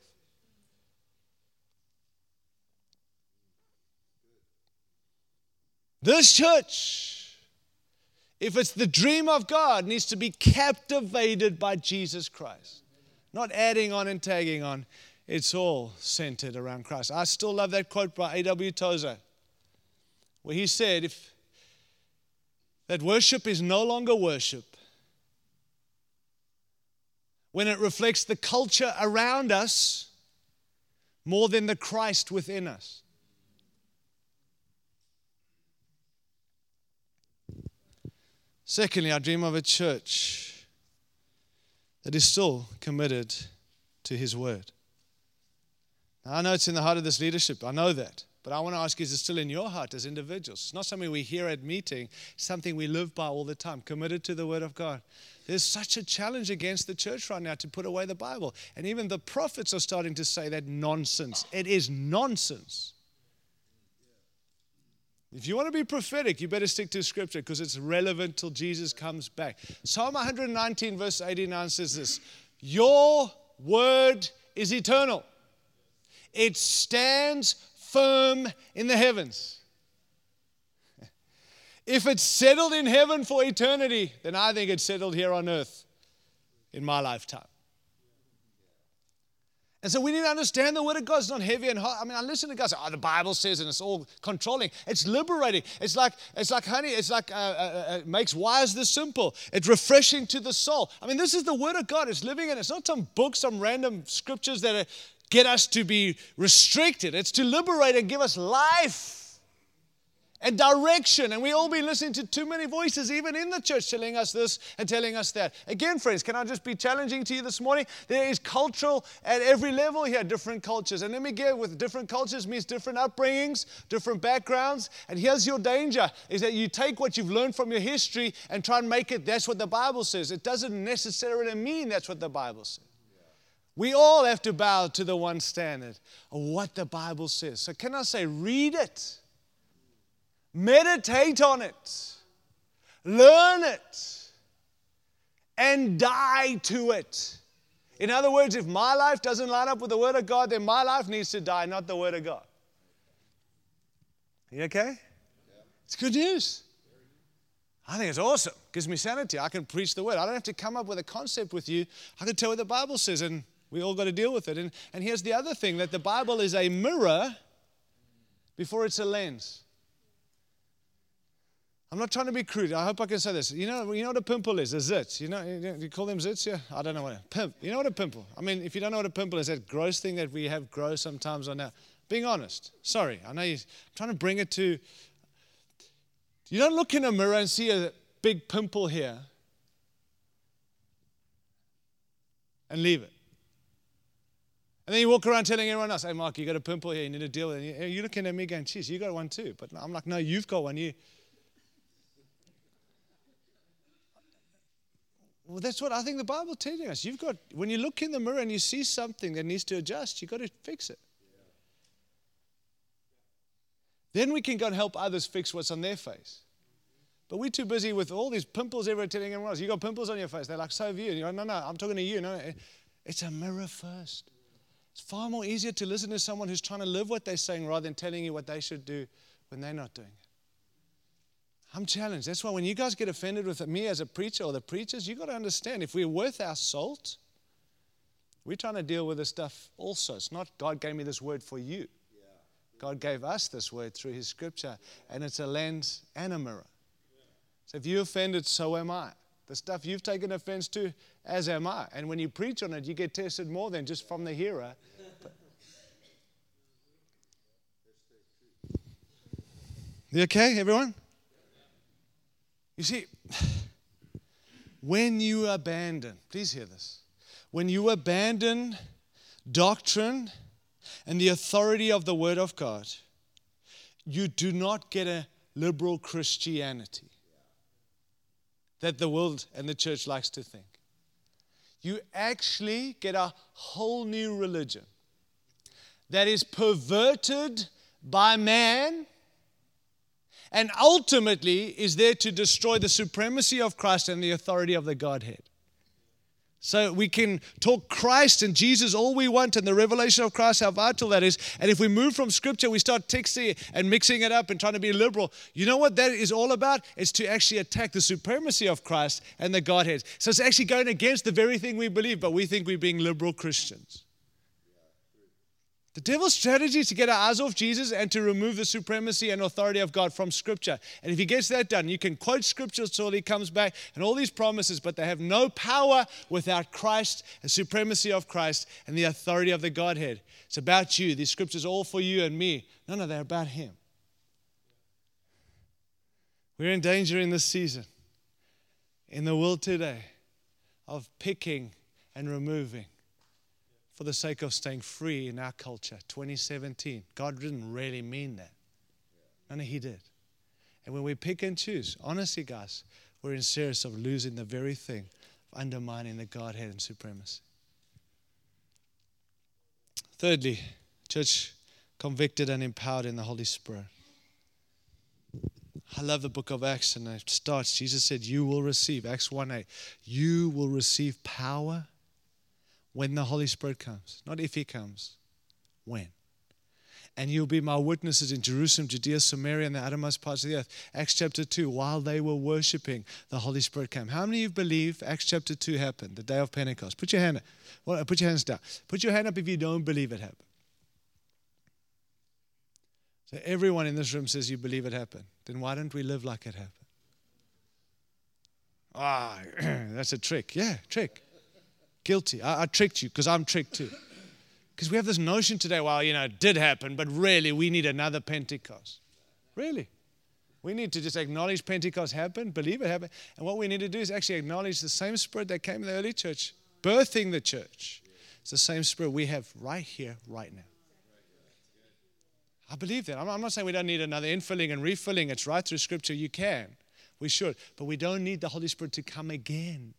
This church, if it's the dream of God, needs to be captivated by Jesus Christ. Not adding on and tagging on. It's all centered around Christ. I still love that quote by A W Tozer, where he said, if that worship is no longer worship, when it reflects the culture around us more than the Christ within us. Secondly, I dream of a church that is still committed to His word. Now, I know it's in the heart of this leadership. I know that. But I want to ask you, is it still in your heart as individuals? It's not something we hear at meeting. It's something we live by all the time, committed to the word of God. There's such a challenge against the church right now to put away the Bible. And even the prophets are starting to say that nonsense. It is nonsense. If you want to be prophetic, you better stick to Scripture because it's relevant till Jesus comes back. Psalm one nineteen verse eighty-nine says this, your word is eternal. It stands firm in the heavens. If it's settled in heaven for eternity, then I think it's settled here on earth in my lifetime. And so we need to understand the word of God. It's not heavy and hot. I mean, I listen to guys say, oh, the Bible says, and it's all controlling. It's liberating. It's like, it's like honey. It's like, uh, uh, uh, makes wise the simple. It's refreshing to the soul. I mean, this is the word of God. It's living in it. It's not some book, some random scriptures that are get us to be restricted. It's to liberate and give us life and direction. And we all been listening to too many voices, even in the church, telling us this and telling us that. Again, friends, can I just be challenging to you this morning? There is cultural at every level here, different cultures. And let me get with different cultures means different upbringings, different backgrounds. And here's your danger, is that you take what you've learned from your history and try and make it, that's what the Bible says. It doesn't necessarily mean that's what the Bible says. We all have to bow to the one standard of what the Bible says. So can I say, read it. Meditate on it. Learn it. And die to it. In other words, if my life doesn't line up with the Word of God, then my life needs to die, not the Word of God. You okay? It's good news. I think it's awesome. It gives me sanity. I can preach the Word. I don't have to come up with a concept with you. I can tell what the Bible says, and we all got to deal with it. And, and here's the other thing, that the Bible is a mirror before it's a lens. I'm not trying to be crude. I hope I can say this. You know, you know what a pimple is? A zit. You know, you, you call them zits here? I don't know what a pimp. You know what a pimple? I mean, if you don't know what a pimple is, that gross thing that we have grow sometimes on our. Being honest. Sorry. I know you're trying to bring it to. You don't look in a mirror and see a big pimple here and leave it. And then you walk around telling everyone else, hey, Mark, you got a pimple here, you need to deal with it. And you're looking at me going, geez, you got one too. But I'm like, no, you've got one. You. Well, that's what I think the Bible is telling us. You've got, when you look in the mirror and you see something that needs to adjust, you've got to fix it. Then we can go and help others fix what's on their face. But we're too busy with all these pimples everywhere telling everyone else, you got pimples on your face. They're like, so have you. And you're like, no, no, I'm talking to you. No, it's a mirror first. It's far more easier to listen to someone who's trying to live what they're saying rather than telling you what they should do when they're not doing it. I'm challenged. That's why when you guys get offended with me as a preacher or the preachers, you got to understand, if we're worth our salt, we're trying to deal with this stuff also. It's not God gave me this word for you. God gave us this word through His scripture, and it's a lens and a mirror. So if you're offended, so am I. The stuff you've taken offense to, as am I. And when you preach on it, you get tested more than just from the hearer. But you okay, everyone? You see, when you abandon, please hear this, when you abandon doctrine and the authority of the Word of God, you do not get a liberal Christianity that the world and the church likes to think. You actually get a whole new religion that is perverted by man and ultimately is there to destroy the supremacy of Christ and the authority of the Godhead. So we can talk Christ and Jesus all we want and the revelation of Christ, how vital that is. And if we move from Scripture, we start texting and mixing it up and trying to be liberal. You know what that is all about? It's to actually attack the supremacy of Christ and the Godhead. So it's actually going against the very thing we believe, but we think we're being liberal Christians. The devil's strategy is to get our eyes off Jesus and to remove the supremacy and authority of God from Scripture. And if he gets that done, you can quote Scripture till he comes back and all these promises, but they have no power without Christ, the supremacy of Christ, and the authority of the Godhead. It's about you. These Scriptures are all for you and me. No, no, they're about Him. We're in danger in this season, in the world today, of picking and removing for the sake of staying free in our culture. twenty seventeen. God didn't really mean that. No, no, He did. And when we pick and choose, honestly, guys, we're in serious of losing the very thing of undermining the Godhead and supremacy. Thirdly, church convicted and empowered in the Holy Spirit. I love the book of Acts, and it starts, Jesus said, you will receive, Acts one eight, you will receive power when the Holy Spirit comes. Not if He comes, when. And you'll be my witnesses in Jerusalem, Judea, Samaria, and the uttermost parts of the earth. Acts chapter two, while they were worshiping, the Holy Spirit came. How many of you believe Acts chapter two happened, the day of Pentecost? Put your hand up. Well, put your hands down. Put your hand up if you don't believe it happened. So everyone in this room says you believe it happened. Then why don't we live like it happened? Ah, that's a trick. Yeah, trick. Guilty. I, I tricked you because I'm tricked too. Because we have this notion today, well, you know, it did happen, but really we need another Pentecost. Really. We need to just acknowledge Pentecost happened, believe it happened. And what we need to do is actually acknowledge the same Spirit that came in the early church, birthing the church. It's the same Spirit we have right here, right now. I believe that. I'm, I'm not saying we don't need another infilling and refilling. It's right through Scripture. You can. We should. But we don't need the Holy Spirit to come again.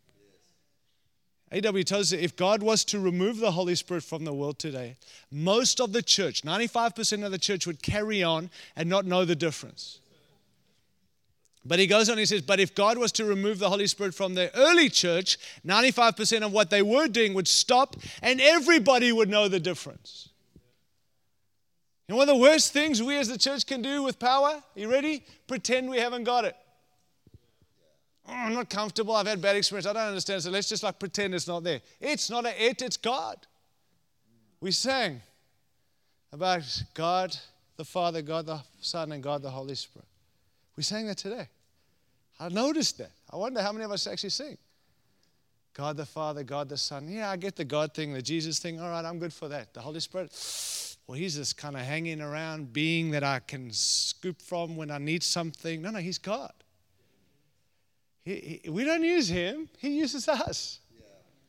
A W tells us if God was to remove the Holy Spirit from the world today, most of the church, ninety-five percent of the church would carry on and not know the difference. But he goes on, he says, but if God was to remove the Holy Spirit from the early church, ninety-five percent of what they were doing would stop and everybody would know the difference. And one of the worst things we as the church can do with power, are you ready? Pretend we haven't got it. Oh, I'm not comfortable. I've had bad experience. I don't understand. So let's just like pretend it's not there. It's not a it, it's God. We sang about God the Father, God the Son, and God the Holy Spirit. We sang that today. I noticed that. I wonder how many of us actually sing. God the Father, God the Son. Yeah, I get the God thing, the Jesus thing. All right, I'm good for that. The Holy Spirit, well, He's just kind of hanging around, being that I can scoop from when I need something. No, no, He's God. He, he, we don't use Him. He uses us. Yeah.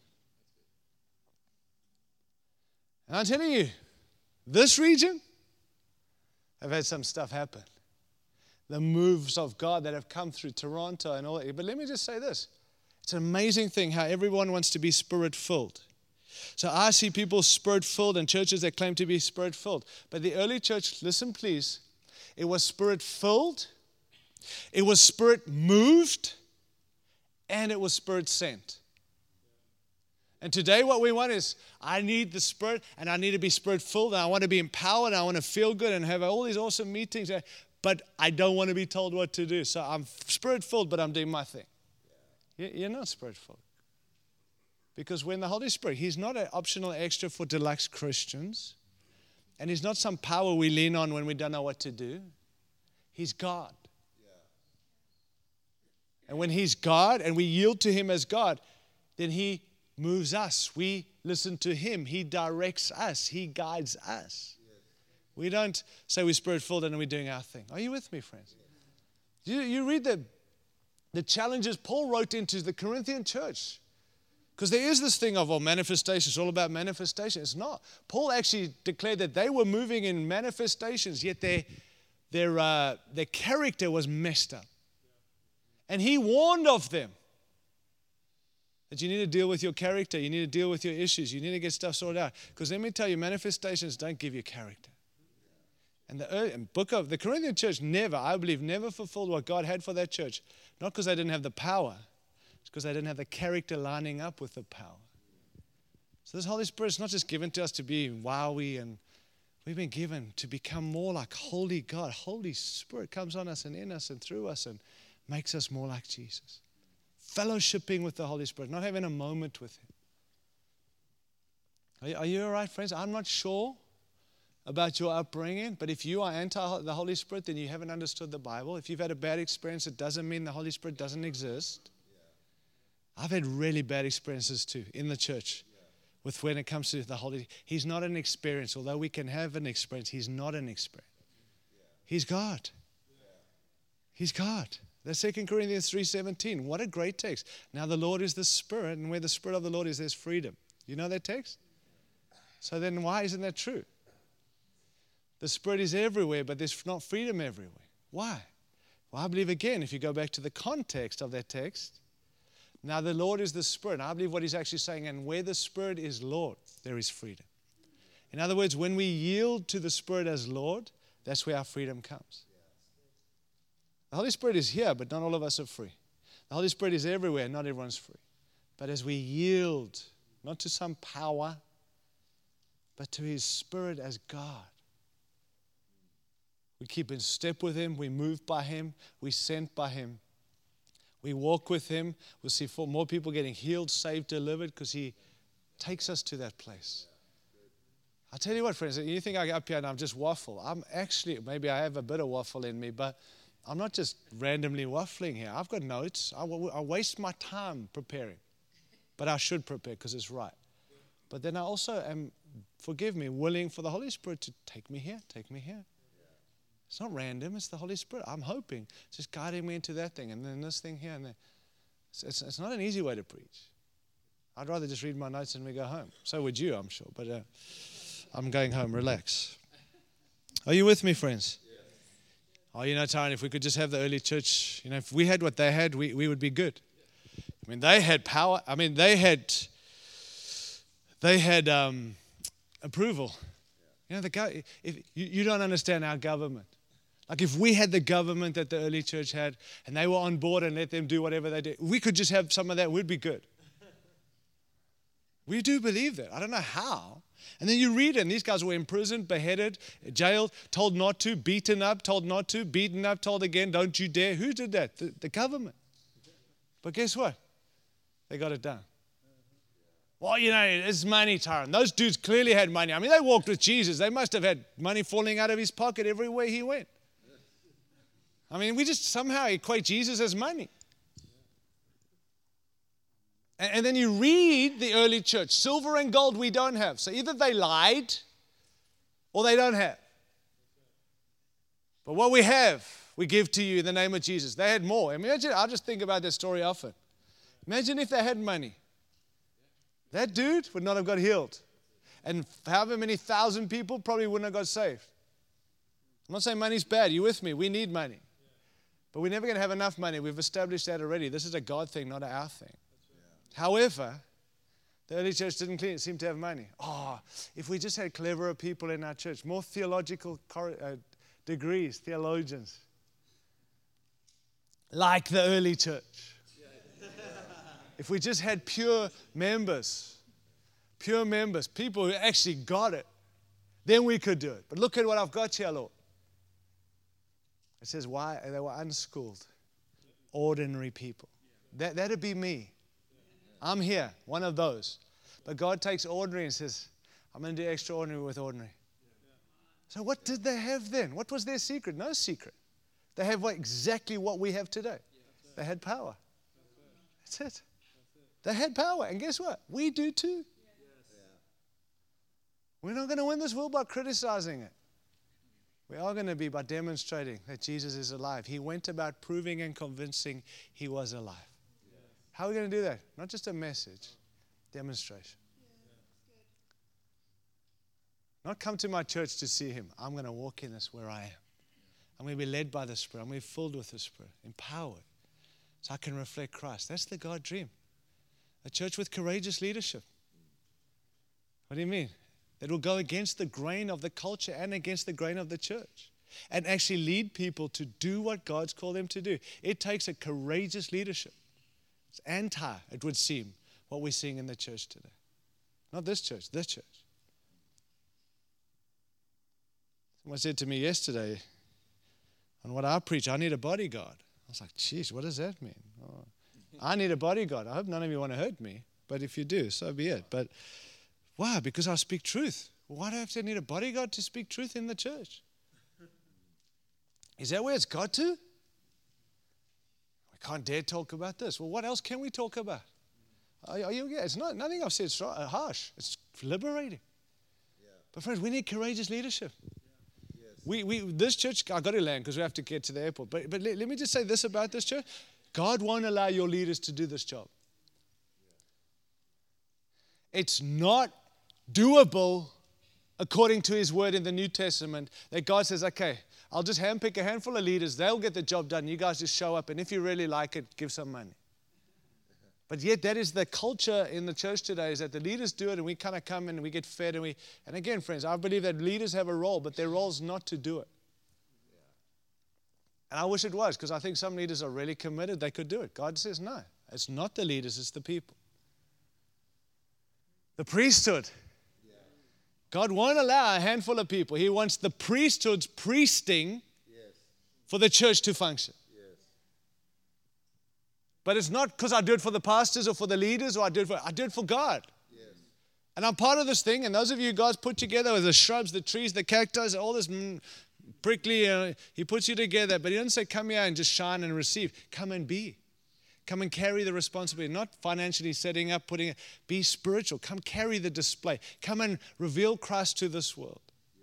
And I'm telling you, this region have had some stuff happen. The moves of God that have come through Toronto and all that. But let me just say this. It's an amazing thing how everyone wants to be Spirit-filled. So I see people Spirit-filled and churches that claim to be Spirit-filled. But the early church, listen please, it was Spirit-filled, it was Spirit-moved, and it was Spirit sent. And today what we want is, I need the Spirit, and I need to be Spirit filled, and I want to be empowered, and I want to feel good, and have all these awesome meetings. but I don't want to be told what to do. So I'm Spirit-filled, but I'm doing my thing. You're not Spirit-filled. Because when the Holy Spirit, He's not an optional extra for deluxe Christians. And He's not some power we lean on when we don't know what to do. He's God. And when He's God and we yield to Him as God, then He moves us. We listen to Him. He directs us. He guides us. We don't say we're Spirit-filled and we're doing our thing. Are you with me, friends? You, you read the, the challenges Paul wrote into the Corinthian church. Because there is this thing of, well, manifestation. It's all about manifestation. It's not. Paul actually declared that they were moving in manifestations, yet their, their, uh, their character was messed up. And he warned of them. That you need to deal with your character. You need to deal with your issues. You need to get stuff sorted out. Because let me tell you, manifestations don't give you character. And the early, book of the Corinthian church never, I believe, never fulfilled what God had for that church. Not because they didn't have the power. It's because they didn't have the character lining up with the power. So this Holy Spirit is not just given to us to be wowie, and we've been given to become more like holy God. Holy Spirit comes on us and in us and through us and makes us more like Jesus. Fellowshipping with the Holy Spirit, not having a moment with Him. Are you, are you all right, friends? I'm not sure about your upbringing, but if you are anti the Holy Spirit, then you haven't understood the Bible. If you've had a bad experience, it doesn't mean the Holy Spirit doesn't exist. I've had really bad experiences too in the church with when it comes to the Holy. He's not an experience. Although we can have an experience, He's not an experience. He's God. He's God. That's Second Corinthians three seventeen. What a great text. Now the Lord is the Spirit, and where the Spirit of the Lord is, there's freedom. You know that text? So then why isn't that true? The Spirit is everywhere, but there's not freedom everywhere. Why? Well, I believe, again, if you go back to the context of that text, now the Lord is the Spirit. I believe what He's actually saying, and where the Spirit is Lord, there is freedom. In other words, when we yield to the Spirit as Lord, that's where our freedom comes. The Holy Spirit is here, but not all of us are free. The Holy Spirit is everywhere, not everyone's free. But as we yield, not to some power, but to His Spirit as God, we keep in step with Him, we move by Him, we sent by Him. We walk with Him. We'll see more people getting healed, saved, delivered, because He takes us to that place. I tell you what, friends, you think I get up here and I'm just waffle. I'm actually, maybe I have a bit of waffle in me, but I'm not just randomly waffling here. I've got notes. I, I waste my time preparing. But I should prepare because it's right. But then I also am, forgive me, willing for the Holy Spirit to take me here, take me here. It's not random. It's the Holy Spirit. I'm hoping. It's just guiding me into that thing and then this thing here and there. It's, it's, it's not an easy way to preach. I'd rather just read my notes and we go home. So would you, I'm sure. But uh, I'm going home. Relax. Are you with me, friends? Oh, you know, Tyron, if we could just have the early church, you know, if we had what they had, we, we would be good. I mean, they had power. I mean, they had, they had um, approval. You know, the if you, you don't understand our government. Like if we had the government that the early church had, and they were on board and let them do whatever they did, we could just have some of that, we'd be good. We do believe that. I don't know how. And then you read it, and these guys were imprisoned, beheaded, jailed, told not to, beaten up, told not to, beaten up, told again, don't you dare. Who did that? The, the government. But guess what? They got it done. Well, you know, it's money, Tyron. Those dudes clearly had money. I mean, they walked with Jesus. They must have had money falling out of His pocket everywhere He went. I mean, we just somehow equate Jesus as money. And then you read the early church. Silver and gold we don't have. So either they lied or they don't have. But what we have, we give to you in the name of Jesus. They had more. Imagine, I just think about that story often. Imagine if they had money. That dude would not have got healed. And however many thousand people probably wouldn't have got saved. I'm not saying money's bad. You with me? We need money. But we're never going to have enough money. We've established that already. This is a God thing, not our thing. However, the early church didn't seem to have money. Oh, if we just had cleverer people in our church, more theological uh, degrees, theologians, like the early church. If we just had pure members, pure members, people who actually got it, then we could do it. But look at what I've got here, Lord. It says, why? They were unschooled, ordinary people. That, that'd be me. I'm here, one of those. But God takes ordinary and says, I'm going to do extraordinary with ordinary. So what did they have then? What was their secret? No secret. They have what, exactly what we have today. They had power. That's it. They had power. And guess what? We do too. We're not going to win this world by criticizing it. We are going to be by demonstrating that Jesus is alive. He went about proving and convincing He was alive. How are we going to do that? Not just a message, demonstration. Not come to my church to see Him. I'm going to walk in this where I am. I'm going to be led by the Spirit. I'm going to be filled with the Spirit, empowered, so I can reflect Christ. That's the God dream. A church with courageous leadership. What do you mean? That will go against the grain of the culture and against the grain of the church and actually lead people to do what God's called them to do. It takes a courageous leadership. It's anti, it would seem, what we're seeing in the church today. Not this church, this church. Someone said to me yesterday, on what I preach, I need a bodyguard. I was like, geez, what does that mean? Oh, I need a bodyguard. I hope none of you want to hurt me, but if you do, so be it. But why? Because I speak truth. Why do I have to need a bodyguard to speak truth in the church? Is that where it's got to? We can't dare talk about this. Well, what else can we talk about? Are, are you? Yeah, it's not. Nothing I've said is harsh. It's liberating. Yeah. But friends, we need courageous leadership. Yeah. Yes. We we this church. I got to land because we have to get to the airport. But but let, let me just say this about this church: God won't allow your leaders to do this job. Yeah. It's not doable according to His word in the New Testament, that God says, okay, I'll just handpick a handful of leaders. They'll get the job done. You guys just show up. And if you really like it, give some money. But yet that is the culture in the church today, is that the leaders do it and we kind of come in and we get fed. And we. And again, friends, I believe that leaders have a role, but their role is not to do it. And I wish it was, because I think some leaders are really committed. They could do it. God says, no, it's not the leaders, it's the people. The priesthood. God won't allow a handful of people. He wants the priesthood's priesting yes. for the church to function. Yes. But it's not because I do it for the pastors or for the leaders, or I do it for, I do it for God. Yes. And I'm part of this thing, and those of you guys put together with the shrubs, the trees, the cactus, all this mm, prickly, uh, He puts you together, but He doesn't say come here and just shine and receive. Come and be. Come and carry the responsibility, not financially setting up, putting it. Be spiritual. Come carry the display. Come and reveal Christ to this world.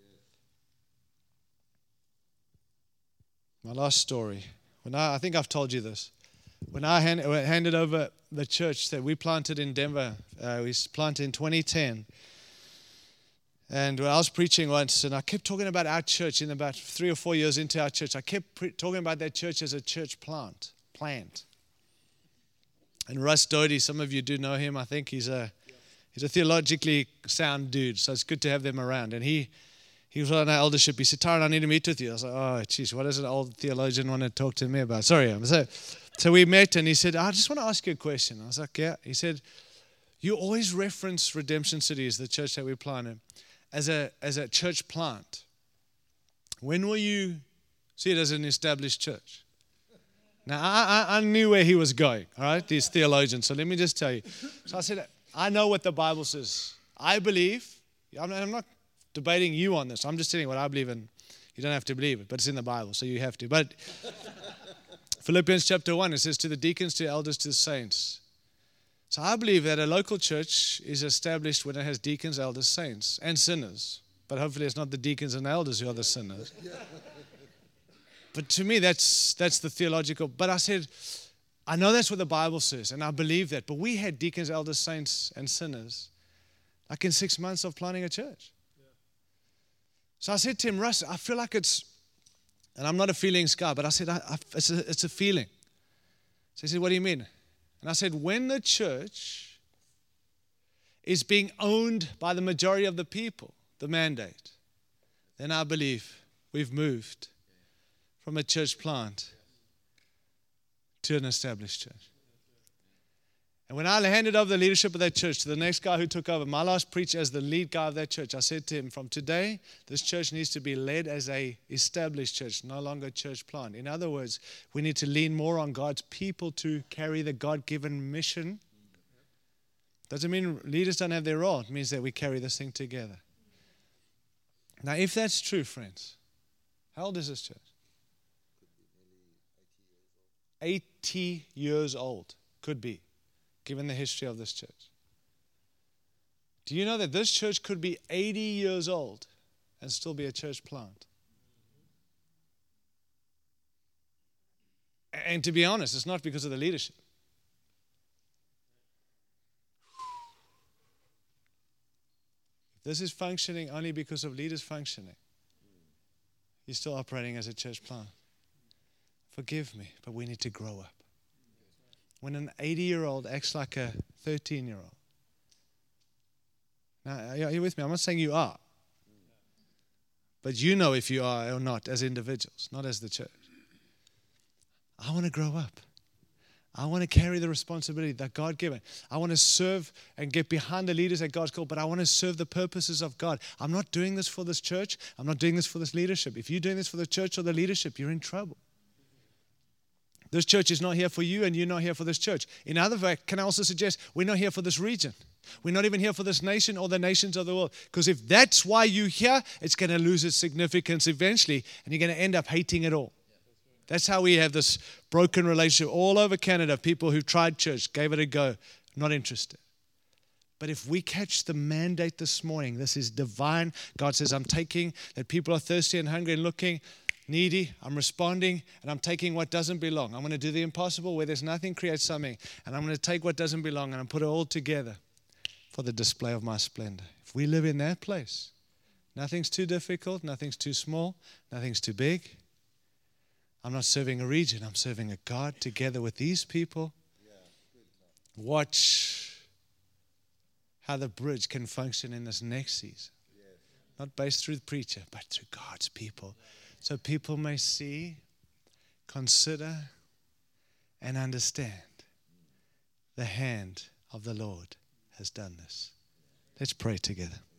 My last story. When I, I think I've told you this. When I hand, handed over the church that we planted in Denver, uh, we planted in twenty ten. And when I was preaching once, and I kept talking about our church in about three or four years into our church, I kept pre- talking about that church as a church plant, plant. And Russ Doty, some of you do know him. I think he's a he's a theologically sound dude, so it's good to have them around. And he he was on our eldership. He said, Tyron, I need to meet with you. I was like, oh, geez, what does an old theologian want to talk to me about? Sorry. So, so we met, and he said, I just want to ask you a question. I was like, yeah. He said, you always reference Redemption City as the church that we planted, as a as a church plant. When will you see it as an established church? Now, I, I, I knew where he was going, all right, these theologians. So let me just tell you. So I said, I know what the Bible says. I believe, I'm not, I'm not debating you on this. I'm just telling you what I believe in. You don't have to believe it, but it's in the Bible, so you have to. But Philippians chapter one, it says, to the deacons, to the elders, to the saints. So I believe that a local church is established when it has deacons, elders, saints, and sinners. But hopefully it's not the deacons and elders who are the sinners. But to me, that's that's the theological. But I said, I know that's what the Bible says, and I believe that. But we had deacons, elders, saints, and sinners, like in six months of planting a church. Yeah. So I said to him, Russ, I feel like it's, and I'm not a feelings guy, but I said, I, I, it's, a, it's a feeling. So he said, what do you mean? And I said, when the church is being owned by the majority of the people, the mandate, then I believe we've moved from a church plant to an established church. And when I handed over the leadership of that church to the next guy who took over, my last preacher as the lead guy of that church, I said to him, from today, this church needs to be led as a established church, no longer a church plant. In other words, we need to lean more on God's people to carry the God-given mission. Doesn't mean leaders don't have their role. It means that we carry this thing together. Now, if that's true, friends, how old is this church? eighty years old, could be, given the history of this church. Do you know that this church could be eighty years old and still be a church plant? And to be honest, it's not because of the leadership. This is functioning only because of leaders functioning. You're still operating as a church plant. Forgive me, but we need to grow up. When an eighty-year-old acts like a thirteen-year-old. Now, are you with me? I'm not saying you are. But you know if you are or not as individuals, not as the church. I want to grow up. I want to carry the responsibility that God given. I want to serve and get behind the leaders that God's called, but I want to serve the purposes of God. I'm not doing this for this church. I'm not doing this for this leadership. If you're doing this for the church or the leadership, you're in trouble. This church is not here for you, and you're not here for this church. In other words, can I also suggest we're not here for this region. We're not even here for this nation or the nations of the world. Because if that's why you're here, it's going to lose its significance eventually, and you're going to end up hating it all. That's how we have this broken relationship all over Canada. People who tried church, gave it a go, not interested. But if we catch the mandate this morning, this is divine. God says, I'm taking that people are thirsty and hungry and looking, needy. I'm responding, and I'm taking what doesn't belong. I'm going to do the impossible where there's nothing, create something. And I'm going to take what doesn't belong and I'm put it all together for the display of my splendor. If we live in that place, nothing's too difficult, nothing's too small, nothing's too big. I'm not serving a region, I'm serving a God together with these people. Watch how the bridge can function in this next season. Not based through the preacher, but through God's people. So people may see, consider, and understand the hand of the Lord has done this. Let's pray together.